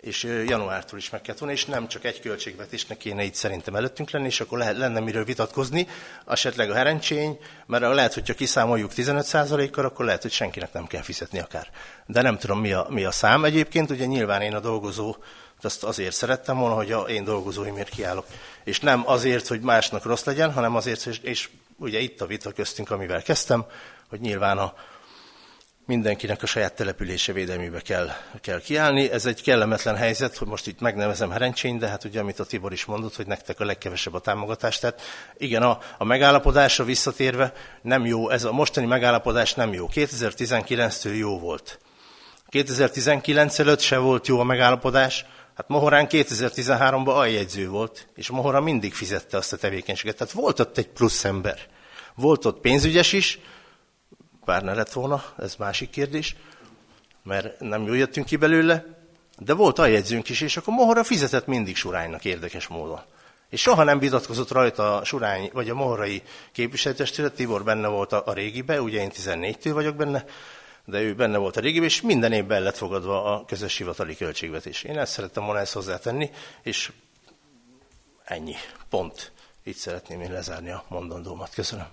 és januártól is meg kellett volna, és nem csak egy költségvetésnek kéne itt szerintem előttünk lenni, és akkor lehet, lenne miről vitatkozni, esetleg a herencsény, mert lehet, hogyha kiszámoljuk tizenöt százalékkal, akkor lehet, hogy senkinek nem kell fizetni akár. De nem tudom, mi a, mi a szám egyébként, ugye nyilván én a dolgozó, azt azért szerettem volna, hogy a én dolgozóimért kiállok. És nem azért, hogy másnak rossz legyen, hanem azért, és, és ugye itt a vita köztünk, amivel kezdtem, hogy nyilván a mindenkinek a saját települése védelmébe kell, kell kiállni. Ez egy kellemetlen helyzet, hogy most itt megnevezem Herencsény, de hát ugye, amit a Tibor is mondott, hogy nektek a legkevesebb a támogatás. Tehát igen, a, a megállapodásra visszatérve nem jó, ez a mostani megállapodás nem jó. kétezer-tizenkilenctől jó volt. kétezer-tizenkilenc előtt se volt jó a megállapodás, hát Mohorán kétezer-tizenháromban aljegyző volt, és Mohora mindig fizette azt a tevékenységet. Tehát volt ott egy plusz ember. Volt ott pénzügyes is, bár ne lett volna, ez másik kérdés, mert nem jól jöttünk ki belőle, de volt aljegyzőnk is, és akkor Mohora fizetett mindig Suránynak érdekes módon. És soha nem vitatkozott rajta a Surány, vagy a mohorai képviselőtestület, Tibor benne volt a, a régibe, ugye én tizennégytől vagyok benne, de ő benne volt a régibe, és minden évben el lett fogadva a közös hivatali költségvetés. Én ezt szerettem volna ezt hozzátenni, és ennyi. Pont. Így szeretném én lezárni a mondandómat. Köszönöm.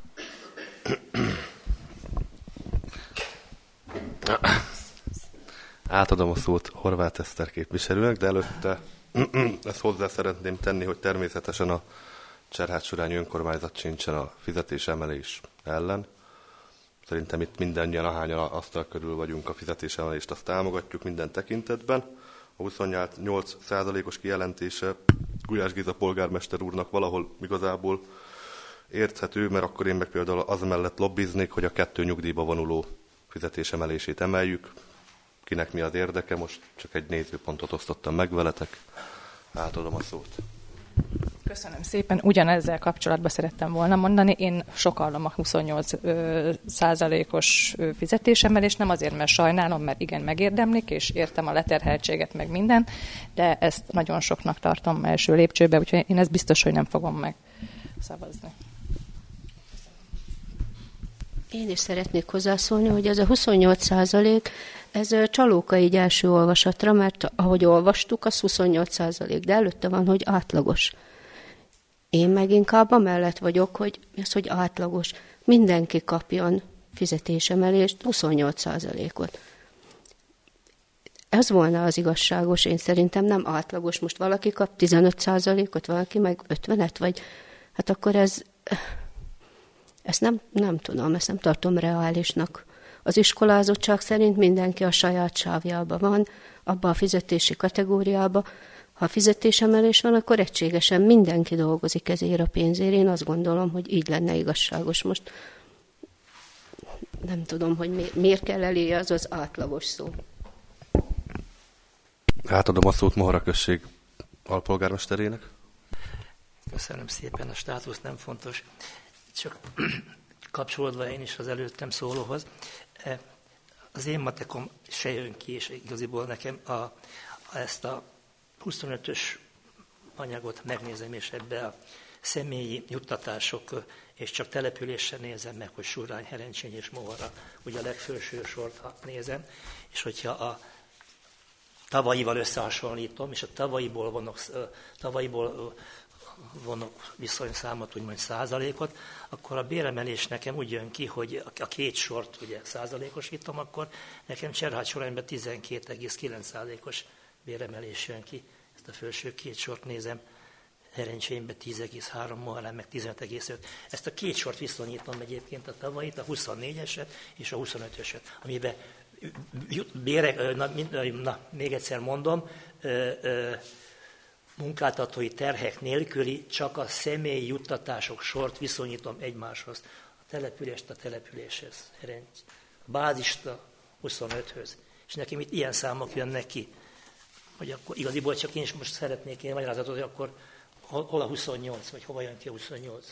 Átadom a szót Horváth Eszter képviselőnek, de előtte ezt hozzá szeretném tenni, hogy természetesen a Cserhád-Surányi önkormányzat sincsen a fizetésemelés ellen. Szerintem itt mindannyian, ahányan asztal körül vagyunk, a fizetésemelést azt támogatjuk minden tekintetben. A huszonnyolc százalékos kijelentése Gulyás Géza polgármester úrnak valahol igazából érthető, mert akkor én meg például az mellett lobbiznék, hogy a kettő nyugdíjba vonuló fizetésemelését emeljük. Kinek mi az érdeke, most csak egy nézőpontot osztottam meg veletek. Átadom a szót. Köszönöm szépen. Ugyanezzel kapcsolatban szerettem volna mondani. Én sokallom a huszonnyolc százalékos fizetésemelést, nem azért, mert sajnálom, mert igen, megérdemlik, és értem a leterheltséget, meg minden, de ezt nagyon soknak tartom első lépcsőbe, úgyhogy én ezt biztos, hogy nem fogom meg szavazni. Én is szeretnék hozzászólni, hogy ez a huszonnyolc százalék, ez csalóka így első olvasatra, mert ahogy olvastuk, az huszonnyolc százalék, de előtte van, hogy átlagos. Én meg inkább amellett vagyok, hogy ez, hogy átlagos. Mindenki kapjon fizetésemelést, huszonnyolc százalékot. Ez volna az igazságos, én szerintem nem átlagos. Most valaki kap tizenöt százalékot, valaki meg ötvenet, vagy hát akkor ez... Ezt nem, nem tudom, ezt nem tartom reálisnak. Az iskolázottság szerint mindenki a saját sávjában van, abban a fizetési kategóriában. Ha fizetésemelés van, akkor egységesen mindenki dolgozik ezért a pénzért. Én azt gondolom, hogy így lenne igazságos. Most nem tudom, hogy mi, miért kell elé az az átlagos szó. Átadom a szót Mohora község alpolgármesterének. Köszönöm szépen, a státusz nem fontos. Csak kapcsolódva én is az előttem szólóhoz, az én matekom se jön ki, és igaziból nekem a, a, ezt a huszonötös anyagot megnézem, és ebbe a személyi juttatások, és csak településsel nézem meg, hogy Surány, Herencsény és Mohora, ugye a legfelső sort nézem, és hogyha a tavalyival összehasonlítom, és a tavalyiból vonok, tavalyiból vonok viszonyszámot, úgymond százalékot, akkor a béremelés nekem úgy jön ki, hogy a két sort ugye százalékosítom, akkor nekem Cserhád-Surányban tizenkét egész kilenc százalékos béremelés jön ki. Ezt a felső két sort nézem, Herencsényben tíz egész három, Mohorán meg tizenöt egész öt. Ezt a két sort viszonyítom egyébként a tavalyit, a huszonnégyeset és a huszonötöset, amiben bérek, na, na, még egyszer mondom, ö, ö, munkáltatói terhek nélküli csak a személyi juttatások sort viszonyítom egymáshoz. A települést a településhez, a bázist a huszonöthöz. És nekem itt ilyen számok jönnek ki, hogy akkor igaziból csak én is most szeretnék én magyarázatot, hogy akkor hol a huszonnyolc, vagy hova jön ki a huszonnyolc.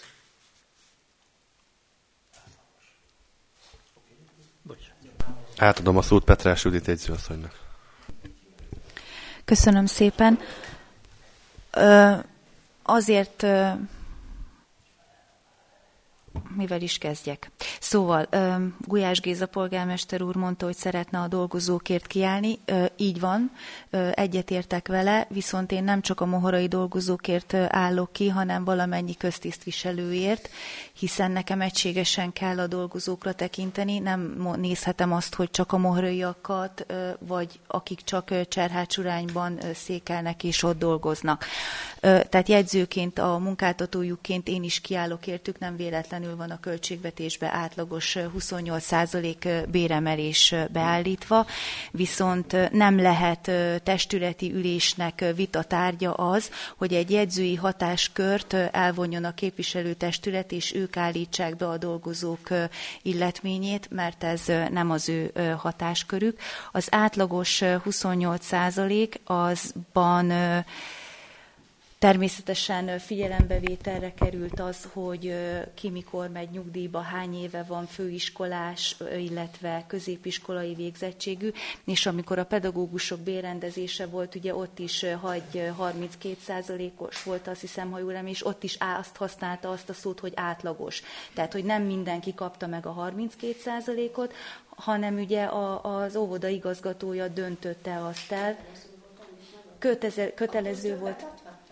Bocs. Átadom a szót Petrás Judit jegyzőasszonynak. Köszönöm szépen. Ö, azért ö, mivel is kezdjek? Szóval Gulyás Géza polgármester úr mondta, hogy szeretne a dolgozókért kiállni. Így van, egyetértek vele, viszont én nem csak a mohorai dolgozókért állok ki, hanem valamennyi köztisztviselőért, hiszen nekem egységesen kell a dolgozókra tekinteni, nem nézhetem azt, hogy csak a mohoraiakat, vagy akik csak Cserhácsurányban székelnek és ott dolgoznak. Tehát jegyzőként, a munkáltatójukként én is kiállok értük, nem véletlenül van a költségvetésbe átlagos huszonnyolc százalék béremelés beállítva, viszont nem lehet testületi ülésnek vita tárgya az, hogy egy jegyzői hatáskört elvonjon a képviselőtestület, és ők állítsák be a dolgozók illetményét, mert ez nem az ő hatáskörük. Az átlagos huszonnyolc százalék azban természetesen figyelembevételre került az, hogy ki mikor megy nyugdíjba, hány éve van főiskolás, illetve középiskolai végzettségű, és amikor a pedagógusok bérrendezése volt, ugye ott is hagy harminckét százalékos volt, azt hiszem, ha jól emlékszem, és ott is azt használta azt a szót, hogy átlagos. Tehát, hogy nem mindenki kapta meg a harminckét százalékot, hanem ugye az óvoda igazgatója döntötte azt el. Köteze, kötelező volt.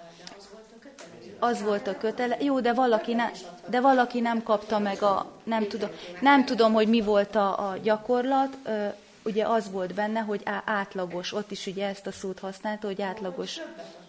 Az volt a kötele. Jó, de valaki, ne, de valaki nem kapta meg a... Nem tudom, nem tudom hogy mi volt a, a gyakorlat. Ugye az volt benne, hogy átlagos. Ott is ugye ezt a szót használta, hogy átlagos.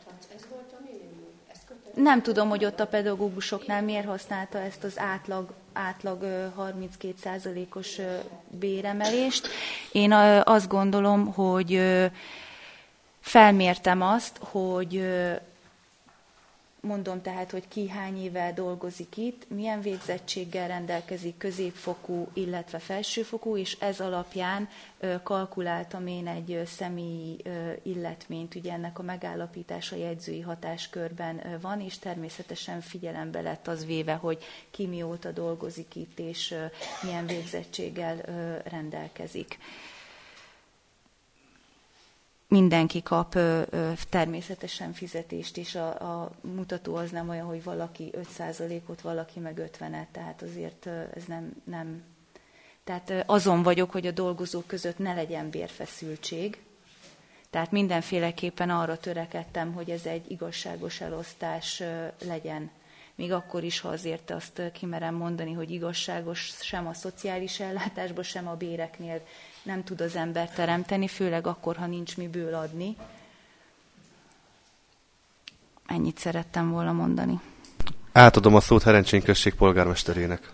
Nem tudom, hogy ott a pedagógusoknál miért használta ezt az átlag, átlag harminckét százalékos béremelést. Én azt gondolom, hogy felmértem azt, hogy mondom tehát, hogy ki hány éve dolgozik itt, milyen végzettséggel rendelkezik, középfokú, illetve felsőfokú, és ez alapján kalkuláltam én egy személyi illetményt, ugye ennek a megállapítása jegyzői hatáskörben van, és természetesen figyelembe lett az véve, hogy ki mióta dolgozik itt, és milyen végzettséggel rendelkezik. Mindenki kap ö, ö, természetesen fizetést, és a, a mutató az nem olyan, hogy valaki öt százalékot, valaki meg ötvenet, tehát azért ö, ez nem... nem. Tehát ö, azon vagyok, hogy a dolgozók között ne legyen bérfeszültség. Tehát mindenféleképpen arra törekedtem, hogy ez egy igazságos elosztás ö, legyen. Még akkor is, ha azért azt kimerem mondani, hogy igazságos sem a szociális ellátásban, sem a béreknél nem tud az ember teremteni, főleg akkor, ha nincs miből adni. Ennyit szerettem volna mondani. Átadom a szót Herencsén község polgármesterének.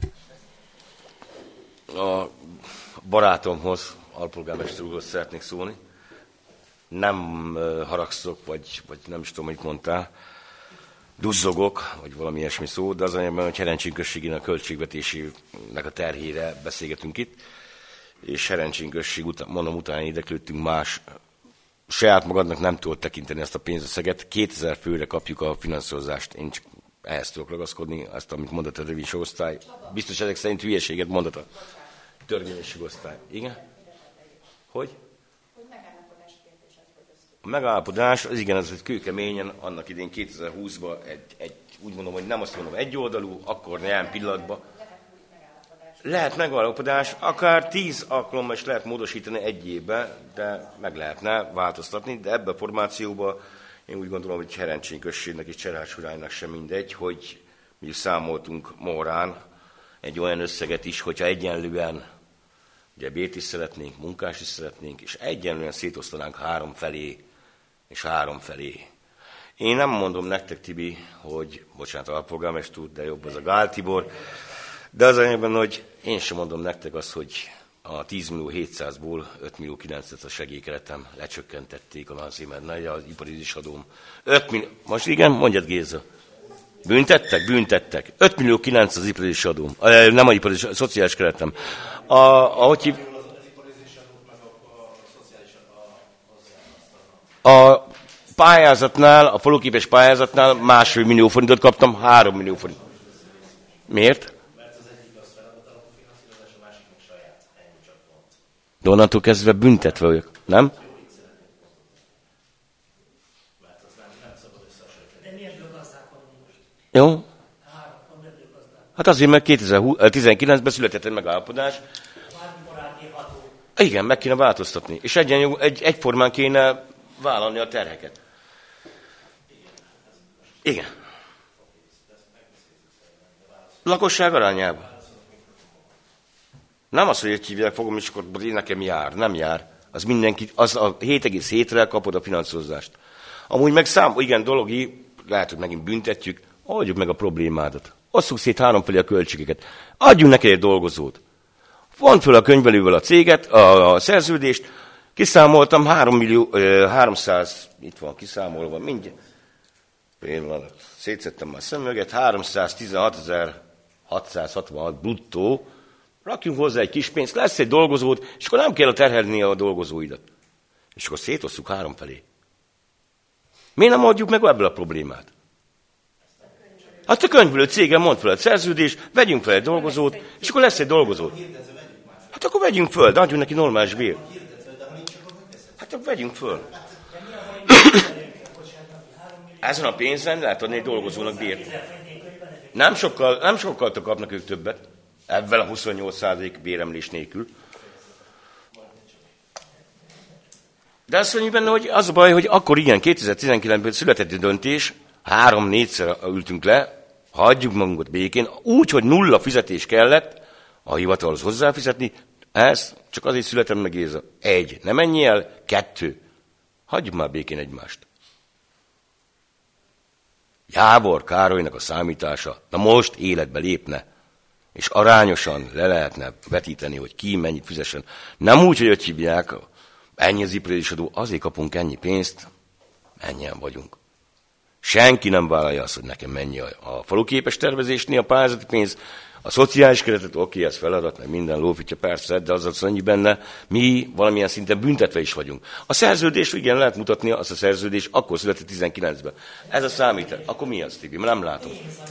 A barátomhoz, alpolgármester úrhoz szeretnék szólni. Nem haragszok, vagy, vagy nem is tudom, mit mondtál, duzzogok, vagy valami ilyesmi szó, de az anyagban, hogy Herencsén községén a költségvetésének a terhére beszélgetünk itt, és Herencsén község, után, mondom, utána érdeklődtünk más, saját magadnak nem tudod tekinteni ezt a pénzösszeget, kétezer főre kapjuk a finanszírozást, én csak ehhez tudok ragaszkodni, azt, amit mondott a törvényes osztály. Biztos ezek szerint hülyeséget mondott a törvényes osztály. Igen? Hogy? A megállapodás, az igen, az, hogy kőkeményen annak idén kétezer-húszban egy, egy, úgy mondom, hogy nem azt mondom egyoldalú, akkor jelen pillanatban lehet megállapodás, akár tíz alkalommal is lehet módosítani egy évben, de meg lehetne változtatni, de ebben a formációban én úgy gondolom, hogy Herencsén községnek és Cserhácsuránynak sem mindegy, hogy mi számoltunk Mohorán egy olyan összeget is, hogyha egyenlően ugye bért is szeretnénk, munkás is szeretnénk, és egyenlően szétosztanánk három felé, és három felé. Én nem mondom nektek, Tibi, hogy, bocsánat, alpolgármester úr, de jobb az a Gál Tibor, de az anyagban, hogy én sem mondom nektek azt, hogy a tíz millió hétszázból öt millió kilencszáz a segélykeretem lecsökkentették a azért, mert nagy az ipari adóm. öt millió, most igen, mondjad Géza. Büntettek? Büntettek. öt millió kilencszáz az ipari adóm. Nem a ipari, a szociális keretem. A, ahogy hív... A pályázatnál, a faluképes pályázatnál másfél millió forintot kaptam, három millió forint. Miért? De onnantól kezdve büntetve vagyok, nem? Jó? Hát azért, mert kétezer-tizenkilencben született egy megállapodás. Igen, meg kéne változtatni. És egyen, egy, egyformán kéne vállalni a terheket. Igen. Lakosság arányában. Nem az, hogy egy hívják fogom, és akkor nekem jár. Nem jár. Az mindenki, az a hét egész hétre kapod a finanszírozást. Amúgy meg szám, igen, dologi, lehet, hogy megint büntetjük, oldjuk meg a problémádat. Osszuk szét háromfelé a költségeket. Adjunk neki egy dolgozót. Vont föl a könyvelővel a céget, a, a szerződést, kiszámoltam három millió, háromszáz, itt van kiszámolva, mindjárt. Pillanat, szétszettem már a szemüveget, háromszáztizenhatezer-hatszázhatvanhat bruttó, rakjunk hozzá egy kis pénzt, lesz egy dolgozót, és akkor nem kell terhelni a dolgozóidat. És akkor szétosszuk három felé. Miért nem adjuk meg ebből a problémát? Hát a könyvelő cégen mond fel egy szerződést, vegyünk fel egy dolgozót, és akkor lesz egy dolgozó. Hát akkor vegyünk föl, de adjunk neki normális bér. Hát akkor vegyünk föl. Ezen a pénzen lehet adni egy dolgozónak bért. Nem sokkal, nem sokkal kapnak ők többet, ebben a huszonnyolc százalék béremlés nélkül. De azt mondjuk benne, hogy az a baj, hogy akkor igen, kétezer-tizenkilencben született egy döntés, három-négyszer ültünk le, hagyjuk magunkat békén, úgy, hogy nulla fizetés kellett a hivatalhoz hozzáfizetni, ez csak azért született meg Géza. Egy, ne menj el, kettő, hagyjuk már békén egymást. Jávor Károlynak a számítása, na most életbe lépne, és arányosan le lehetne vetíteni, hogy ki mennyit fizessen. Nem úgy, hogy öt hívják, ennyi az ipari adó, azért kapunk ennyi pénzt, ennyien vagyunk. Senki nem vállalja azt, hogy nekem mennyi a, a faluképes tervezésnél a pályázati pénz, a szociális keretet, oké, ez feladat, meg minden lófitja, persze, de az az annyi benne, mi valamilyen szinten büntetve is vagyunk. A szerződés, igen, lehet mutatni, az a szerződés akkor született tizenkilencben. Ez a számítás. Akkor mi az, Tibi? Mert nem látom.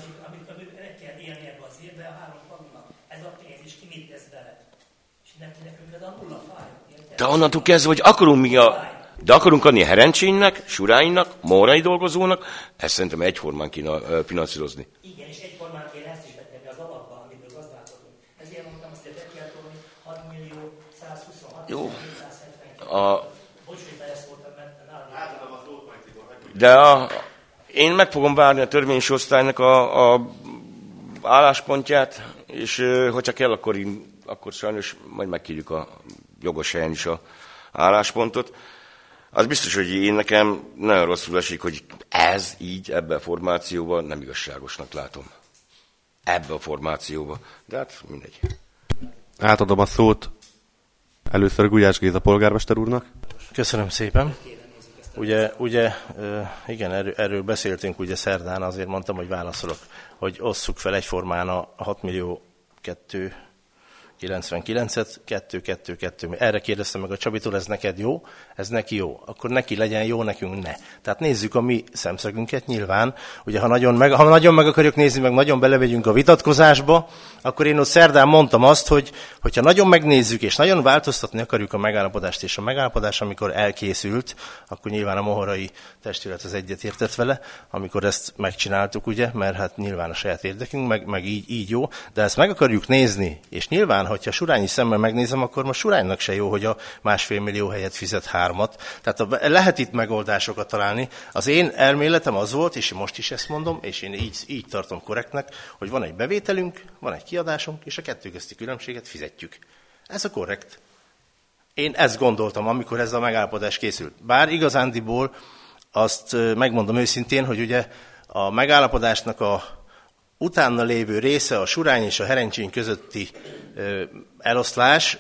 De onnantól kezdve, hogy akarunk mi a... De akarunk adni a Herencsénynek, Suránynak, Mórai dolgozónak, ezt szerintem egyformán kéne finanszírozni. Igen, és egyformán kéne ezt is betenni az alapba, amiből gazdálkodunk. Ezért mondtam azt, hogy be kell tolni hat millió százhuszonhat kétszázhetven. A... Bocs, hogy beleszóltam, mert nálunk. De a... én meg fogom várni a törvényes osztálynak a, a álláspontját, és hogyha kell, akkor, én, akkor sajnos majd megkérjük a jogos helyen is a álláspontot. Az biztos, hogy én nekem nagyon rosszul esik, hogy ez így, ebben a formációban nem igazságosnak látom. Ebben a formációban. De hát mindegy. Átadom a szót először Gulyás Géza polgármester úrnak. Keköszönöm szépen. Ugye, ugye igen, erről, erről beszéltünk ugye szerdán, azért mondtam, hogy válaszolok, hogy osszuk fel egyformán a hat millió kettő kilencvenkilencet, kettő kettő kettő. Erre kérdeztem meg a Csabitól, ez neked jó, ez neki jó. Akkor neki legyen jó, nekünk ne. Tehát nézzük a mi szemszögünket nyilván. Ugye, ha nagyon meg, ha nagyon meg akarjuk nézni, meg nagyon belevegyünk a vitatkozásba, akkor én ott szerdán mondtam azt, hogy hogyha nagyon megnézzük, és nagyon változtatni akarjuk a megállapodást, és a megállapodás, amikor elkészült, akkor nyilván a mohorai testület az egyetértett vele, amikor ezt megcsináltuk, ugye, mert hát nyilván a saját érdekünk, meg, meg így, így jó, de ezt meg akarjuk nézni, és nyilván hogyha Surányi szemmel megnézem, akkor most Suránynak se jó, hogy a másfél millió helyett fizet hármat. Tehát a, lehet itt megoldásokat találni. Az én elméletem az volt, és most is ezt mondom, és én így, így tartom korrektnek, hogy van egy bevételünk, van egy kiadásunk, és a kettő közti különbséget fizetjük. Ez a korrekt. Én ezt gondoltam, amikor ez a megállapodás készült. Bár igazándiból azt megmondom őszintén, hogy ugye a megállapodásnak a utána lévő része, a Surány és a Herencsény közötti ö, eloszlás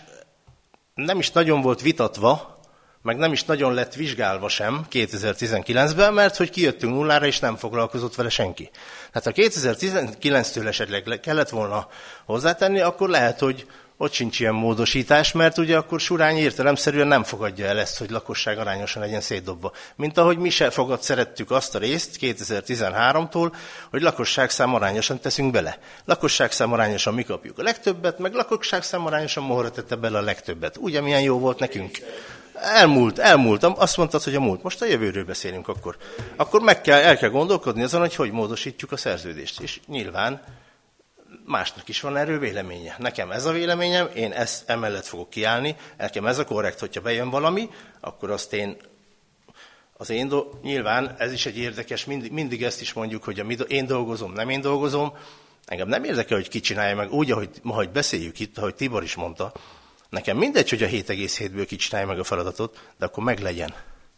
nem is nagyon volt vitatva, meg nem is nagyon lett vizsgálva sem kétezer-tizenkilencben, mert hogy kijöttünk nullára, és nem foglalkozott vele senki. Tehát ha kétezer-tizenkilenctől esetleg kellett volna hozzátenni, akkor lehet, hogy ott sincs ilyen módosítás, mert ugye akkor Surány értelemszerűen nem fogadja el ezt, hogy lakosság arányosan legyen szétdobva. Mint ahogy mi se fogad szerettük azt a részt kétezer-tizenháromtól, hogy lakosságszám arányosan teszünk bele. Lakosságszám arányosan mi kapjuk a legtöbbet, meg lakosságszám arányosan Mohora tette bele a legtöbbet. Ugye milyen jó volt nekünk? Elmúlt, elmúlt. Azt mondtad, hogy a múlt. Most a jövőről beszélünk akkor. Akkor meg kell, el kell gondolkodni azon, hogy hogy módosítjuk a szerződést. És nyilván másnak is van erről véleménye. Nekem ez a véleményem, én ezt emellett fogok kiállni, nekem ez a korrekt, hogyha bejön valami, akkor azt én, az én do- nyilván ez is egy érdekes, mindig, mindig ezt is mondjuk, hogy a mi do- én dolgozom, nem én dolgozom, engem nem érdekel, hogy ki csinálja meg, úgy, ahogy ma, hogy beszéljük itt, ahogy Tibor is mondta, nekem mindegy, hogy a hét egész hétből ki csinálja meg a feladatot, de akkor meg legyen.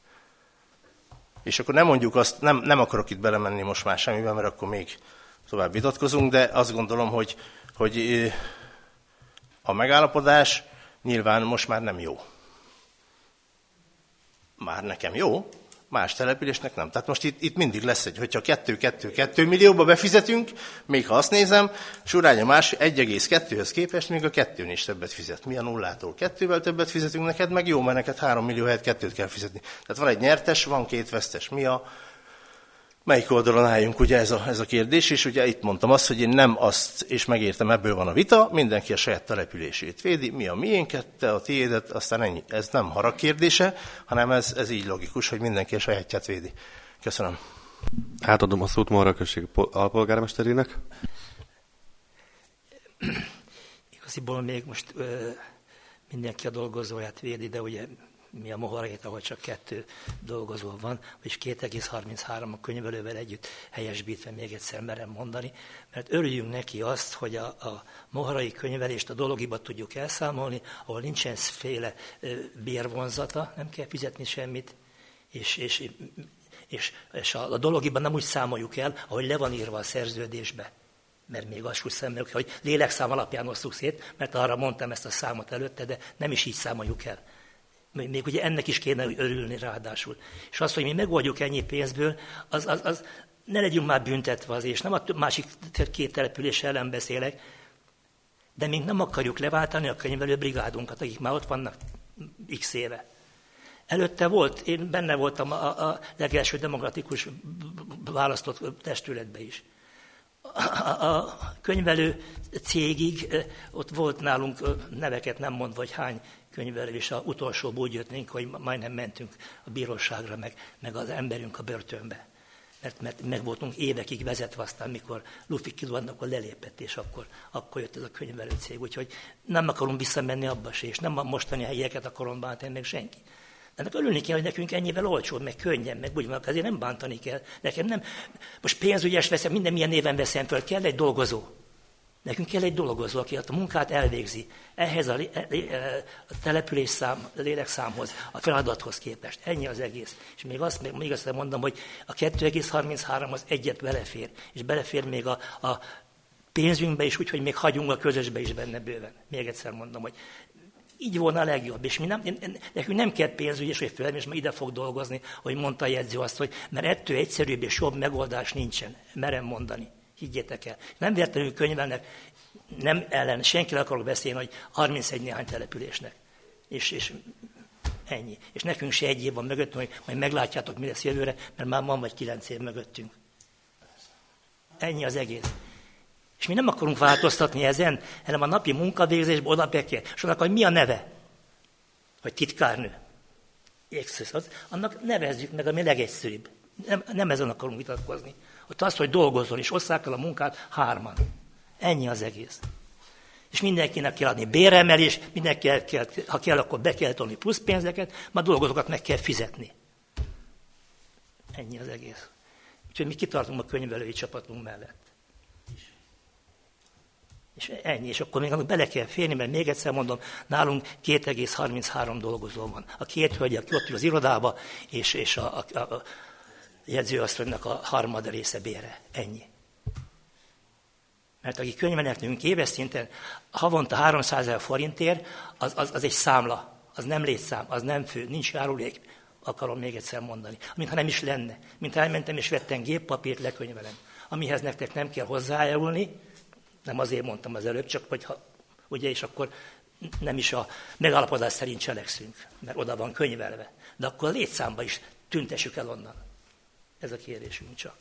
És akkor nem mondjuk azt, nem, nem akarok itt belemenni most már semmiben, mert akkor még tovább vitatkozunk, de azt gondolom, hogy, hogy a megállapodás nyilván most már nem jó. Már nekem jó, más településnek nem. Tehát most itt, itt mindig lesz egy, hogyha kettő-kettő-kettő millióba befizetünk, még ha azt nézem, Suránya más egy egész kettőhöz képest még a kettőn is többet fizet. Mi a nullától kettővel többet fizetünk neked, meg jó, mert neked három millió helyett kettőt kell fizetni. Tehát van egy nyertes, van két vesztes. Mi a Melyik oldalon álljunk, ugye ez a, ez a kérdés, és ugye itt mondtam azt, hogy én nem azt, és megértem, ebből van a vita, mindenki a saját települését védi, mi a miénket, te a tiédet, aztán ennyi. Ez nem harag kérdése, hanem ez, ez így logikus, hogy mindenki a sajátját védi. Köszönöm. Átadom a szót Mohara község alpolgármesterének. Igaziból még most ö, mindenki a dolgozóját védi, de ugye mi a Moharét, ahol csak kettő dolgozó van, és két egész harminchárom a könyvelővel együtt helyesbítve még egyszer merem mondani, mert örüljünk neki azt, hogy a, a moharai könyvelést a Dologiba tudjuk elszámolni, ahol nincsen féle bérvonzata, nem kell fizetni semmit, és, és, és, és a, a Dologiban nem úgy számoljuk el, ahogy le van írva a szerződésbe. Mert még azt úgy szemlélünk, hogy lélekszám alapján osszuk szét, mert arra mondtam ezt a számot előtte, de nem is így számoljuk el. Még ugye ennek is kéne örülni ráadásul. És azt, hogy mi megoldjuk ennyi pénzből, az, az, az ne legyünk már büntetve azért, és nem a másik két település ellen beszélek, de még nem akarjuk leváltani a könyvelő brigádunkat, akik már ott vannak x éve. Előtte volt, én benne voltam a, a legelső demokratikus választott testületben is. A, a könyvelő cégig, ott volt nálunk neveket nem mondva, hogy hány könyvelő, és az utolsóból úgy jöttünk, hogy majdnem mentünk a bíróságra, meg, meg az emberünk a börtönbe. Mert, mert meg voltunk évekig vezetve, aztán mikor Lufi kiduadnak, akkor lelépett, és akkor, akkor jött ez a könyvelő cég. Úgyhogy nem akarunk visszamenni abba se, és nem a mostani helyeket akarom bántani meg senki. De ennek örülni kell, hogy nekünk ennyivel olcsóbb, meg könnyen, meg úgy van, ezért nem bántani kell. Nekem nem, most pénzügyes veszem, minden milyen néven veszem föl, kell egy dolgozó. Nekünk kell egy dolgozó, aki a munkát elvégzi. Ehhez a, a település szám, a lélekszámhoz, a feladathoz képest. Ennyi az egész. És még azt, még, még azt mondom, hogy a kettő egész harminchárom az egyet belefér. És belefér még a, a pénzünkbe is, úgyhogy még hagyunk a közösbe is benne bőven. Még egyszer mondom, hogy így volna a legjobb. És mi nem, nekünk nem kell pénzügy, és hogy főleg, és már ide fog dolgozni, hogy mondta a jegyző azt, hogy mert ettől egyszerűbb és jobb megoldás nincsen. Merem mondani. Higgyétek el. Nem véletlenül könyvelnek, nem ellen, senkivel akarok beszélni, hogy harmincegy néhány településnek. És, és ennyi. És nekünk se egy év van mögöttünk, hogy majd meglátjátok, mi lesz jövőre, mert már van vagy kilenc év mögöttünk. Ennyi az egész. És mi nem akarunk változtatni ezen, hanem a napi munkavégzésben oda be kell. És annak, hogy mi a neve? Hogy titkárnő. Az, annak nevezzük meg, ami legegyszerűbb. Nem, nem ezen akarunk vitatkozni. Ott az, hogy dolgozzon, és osszák el a munkát hárman. Ennyi az egész. És mindenkinek kell adni béremelés, mindenkinek kell, ha kell, akkor be kell tolni plusz pénzeket, már dolgozókat meg kell fizetni. Ennyi az egész. Úgyhogy mi kitartunk a könyvelői csapatunk mellett. És ennyi, és akkor még bele kell férni, mert még egyszer mondom, nálunk két egész harminchárom dolgozó van. A két hölgy, aki ott ül az irodába, és, és a, a, a jegyzőasszonynak a harmad része bére. Ennyi. Mert aki könyvelnek nekünk éves szinten havonta háromszázezer forintért, az, az, az egy számla, az nem létszám, az nem fő, nincs járulék, akarom még egyszer mondani. Mintha nem is lenne. Mint elmentem és vettem géppapírt, lekönyvelem. Amihez nektek nem kell hozzájárulni, nem azért mondtam az előbb, csak hogy ha, ugye, és akkor nem is a megállapodás szerint cselekszünk, mert oda van könyvelve. De akkor a létszámba is tüntessük el onnan. Ez a kérésünk csak.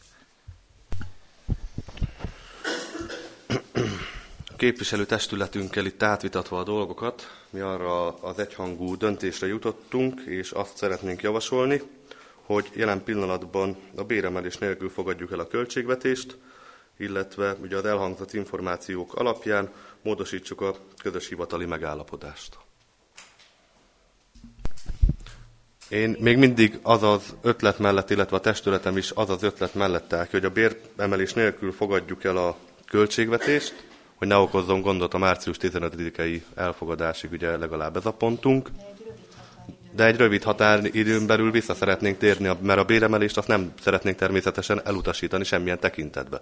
A képviselőtestületünkkel itt átvitatva a dolgokat, mi arra az egyhangú döntésre jutottunk, és azt szeretnénk javasolni, hogy jelen pillanatban a béremelés nélkül fogadjuk el a költségvetést, illetve ugye az elhangzott információk alapján módosítsuk a közös hivatali megállapodást. Én még mindig az az ötlet mellett, illetve a testületem is az az ötlet mellett áll, hogy a béremelés nélkül fogadjuk el a költségvetést, hogy ne okozzon gondot a március tizenötödikei elfogadásig, ugye legalább ez a pontunk. De egy rövid határidőn belül vissza szeretnénk térni, mert a béremelést azt nem szeretnénk természetesen elutasítani semmilyen tekintetbe.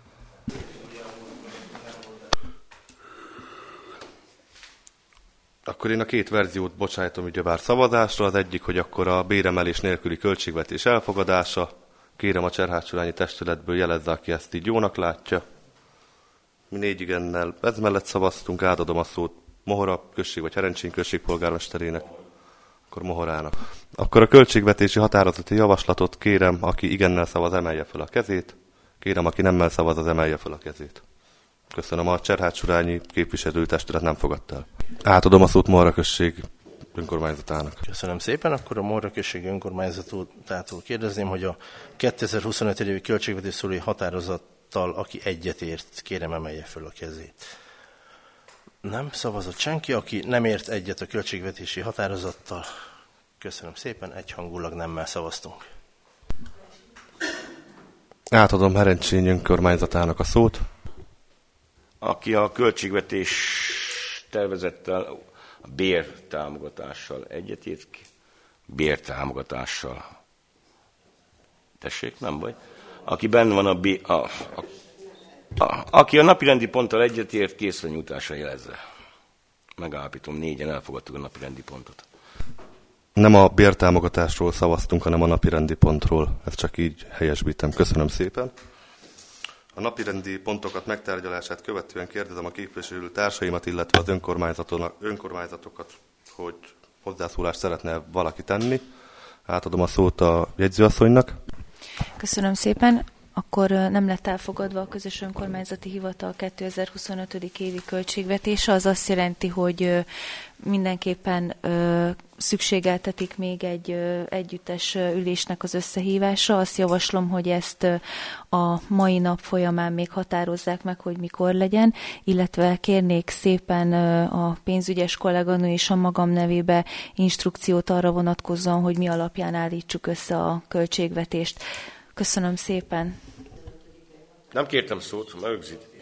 Akkor én a két verziót bocsájtom ugyebár szavazásra. Az egyik, hogy akkor a béremelés nélküli költségvetés elfogadása. Kérem a Cserhád-Surányi testületből jelezze, aki ezt így jónak látja. Mi négy igennel ez mellett szavaztunk, átadom a szót Mohora község vagy Herencsén község polgármesterének. Akkor Mohorának. Akkor a költségvetési határozati javaslatot kérem, aki igennel szavaz, emelje fel a kezét. Kérem, aki nemmel szavaz, az emelje fel a kezét. Köszönöm, a Cserhád-Surányi képviselőtestület nem fogadta el. Átadom a szót Mohora község önkormányzatának. Köszönöm szépen. Akkor a Mohora község önkormányzatától kérdezném, hogy a kétezer-huszonöt évi költségvetés szóló határozattal, aki egyetért, kérem emelje fel a kezét. Nem szavazott senki, aki nem ért egyet a költségvetési határozattal. Köszönöm szépen, egyhangulag nemmel szavaztunk. Átadom Herencsén önkormányzatának a szót. Aki a költségvetés tervezettel, a bértámogatással egyetért, bértámogatással. Tessék, nem baj. Aki benne van a, B, a, a, a aki a napirendi ponttal egyetért, készrenyújtásra jelezze. Megállapítom, négyen elfogadtuk a napirendi pontot. Nem a bértámogatásról szavaztunk, hanem a napirendi pontról. Ezt csak így helyesbítem. Köszönöm szépen. A napirendi pontokat megtárgyalását követően kérdezem a képviselő társaimat, illetve az önkormányzatokat, hogy hozzászólást szeretne valaki tenni. Átadom a szót a jegyzőasszonynak. Köszönöm szépen. Akkor nem lett elfogadva a közös önkormányzati hivatal kétezer-huszonöt. évi költségvetése. Az azt jelenti, hogy mindenképpen szükségeltetik még egy együttes ülésnek az összehívása. Azt javaslom, hogy ezt a mai nap folyamán még határozzák meg, hogy mikor legyen, illetve kérnék szépen a pénzügyes kolléganő és a magam nevébe instrukciót arra vonatkozóan, hogy mi alapján állítsuk össze a költségvetést. Köszönöm szépen. Nem kértem szót, ma rögzít.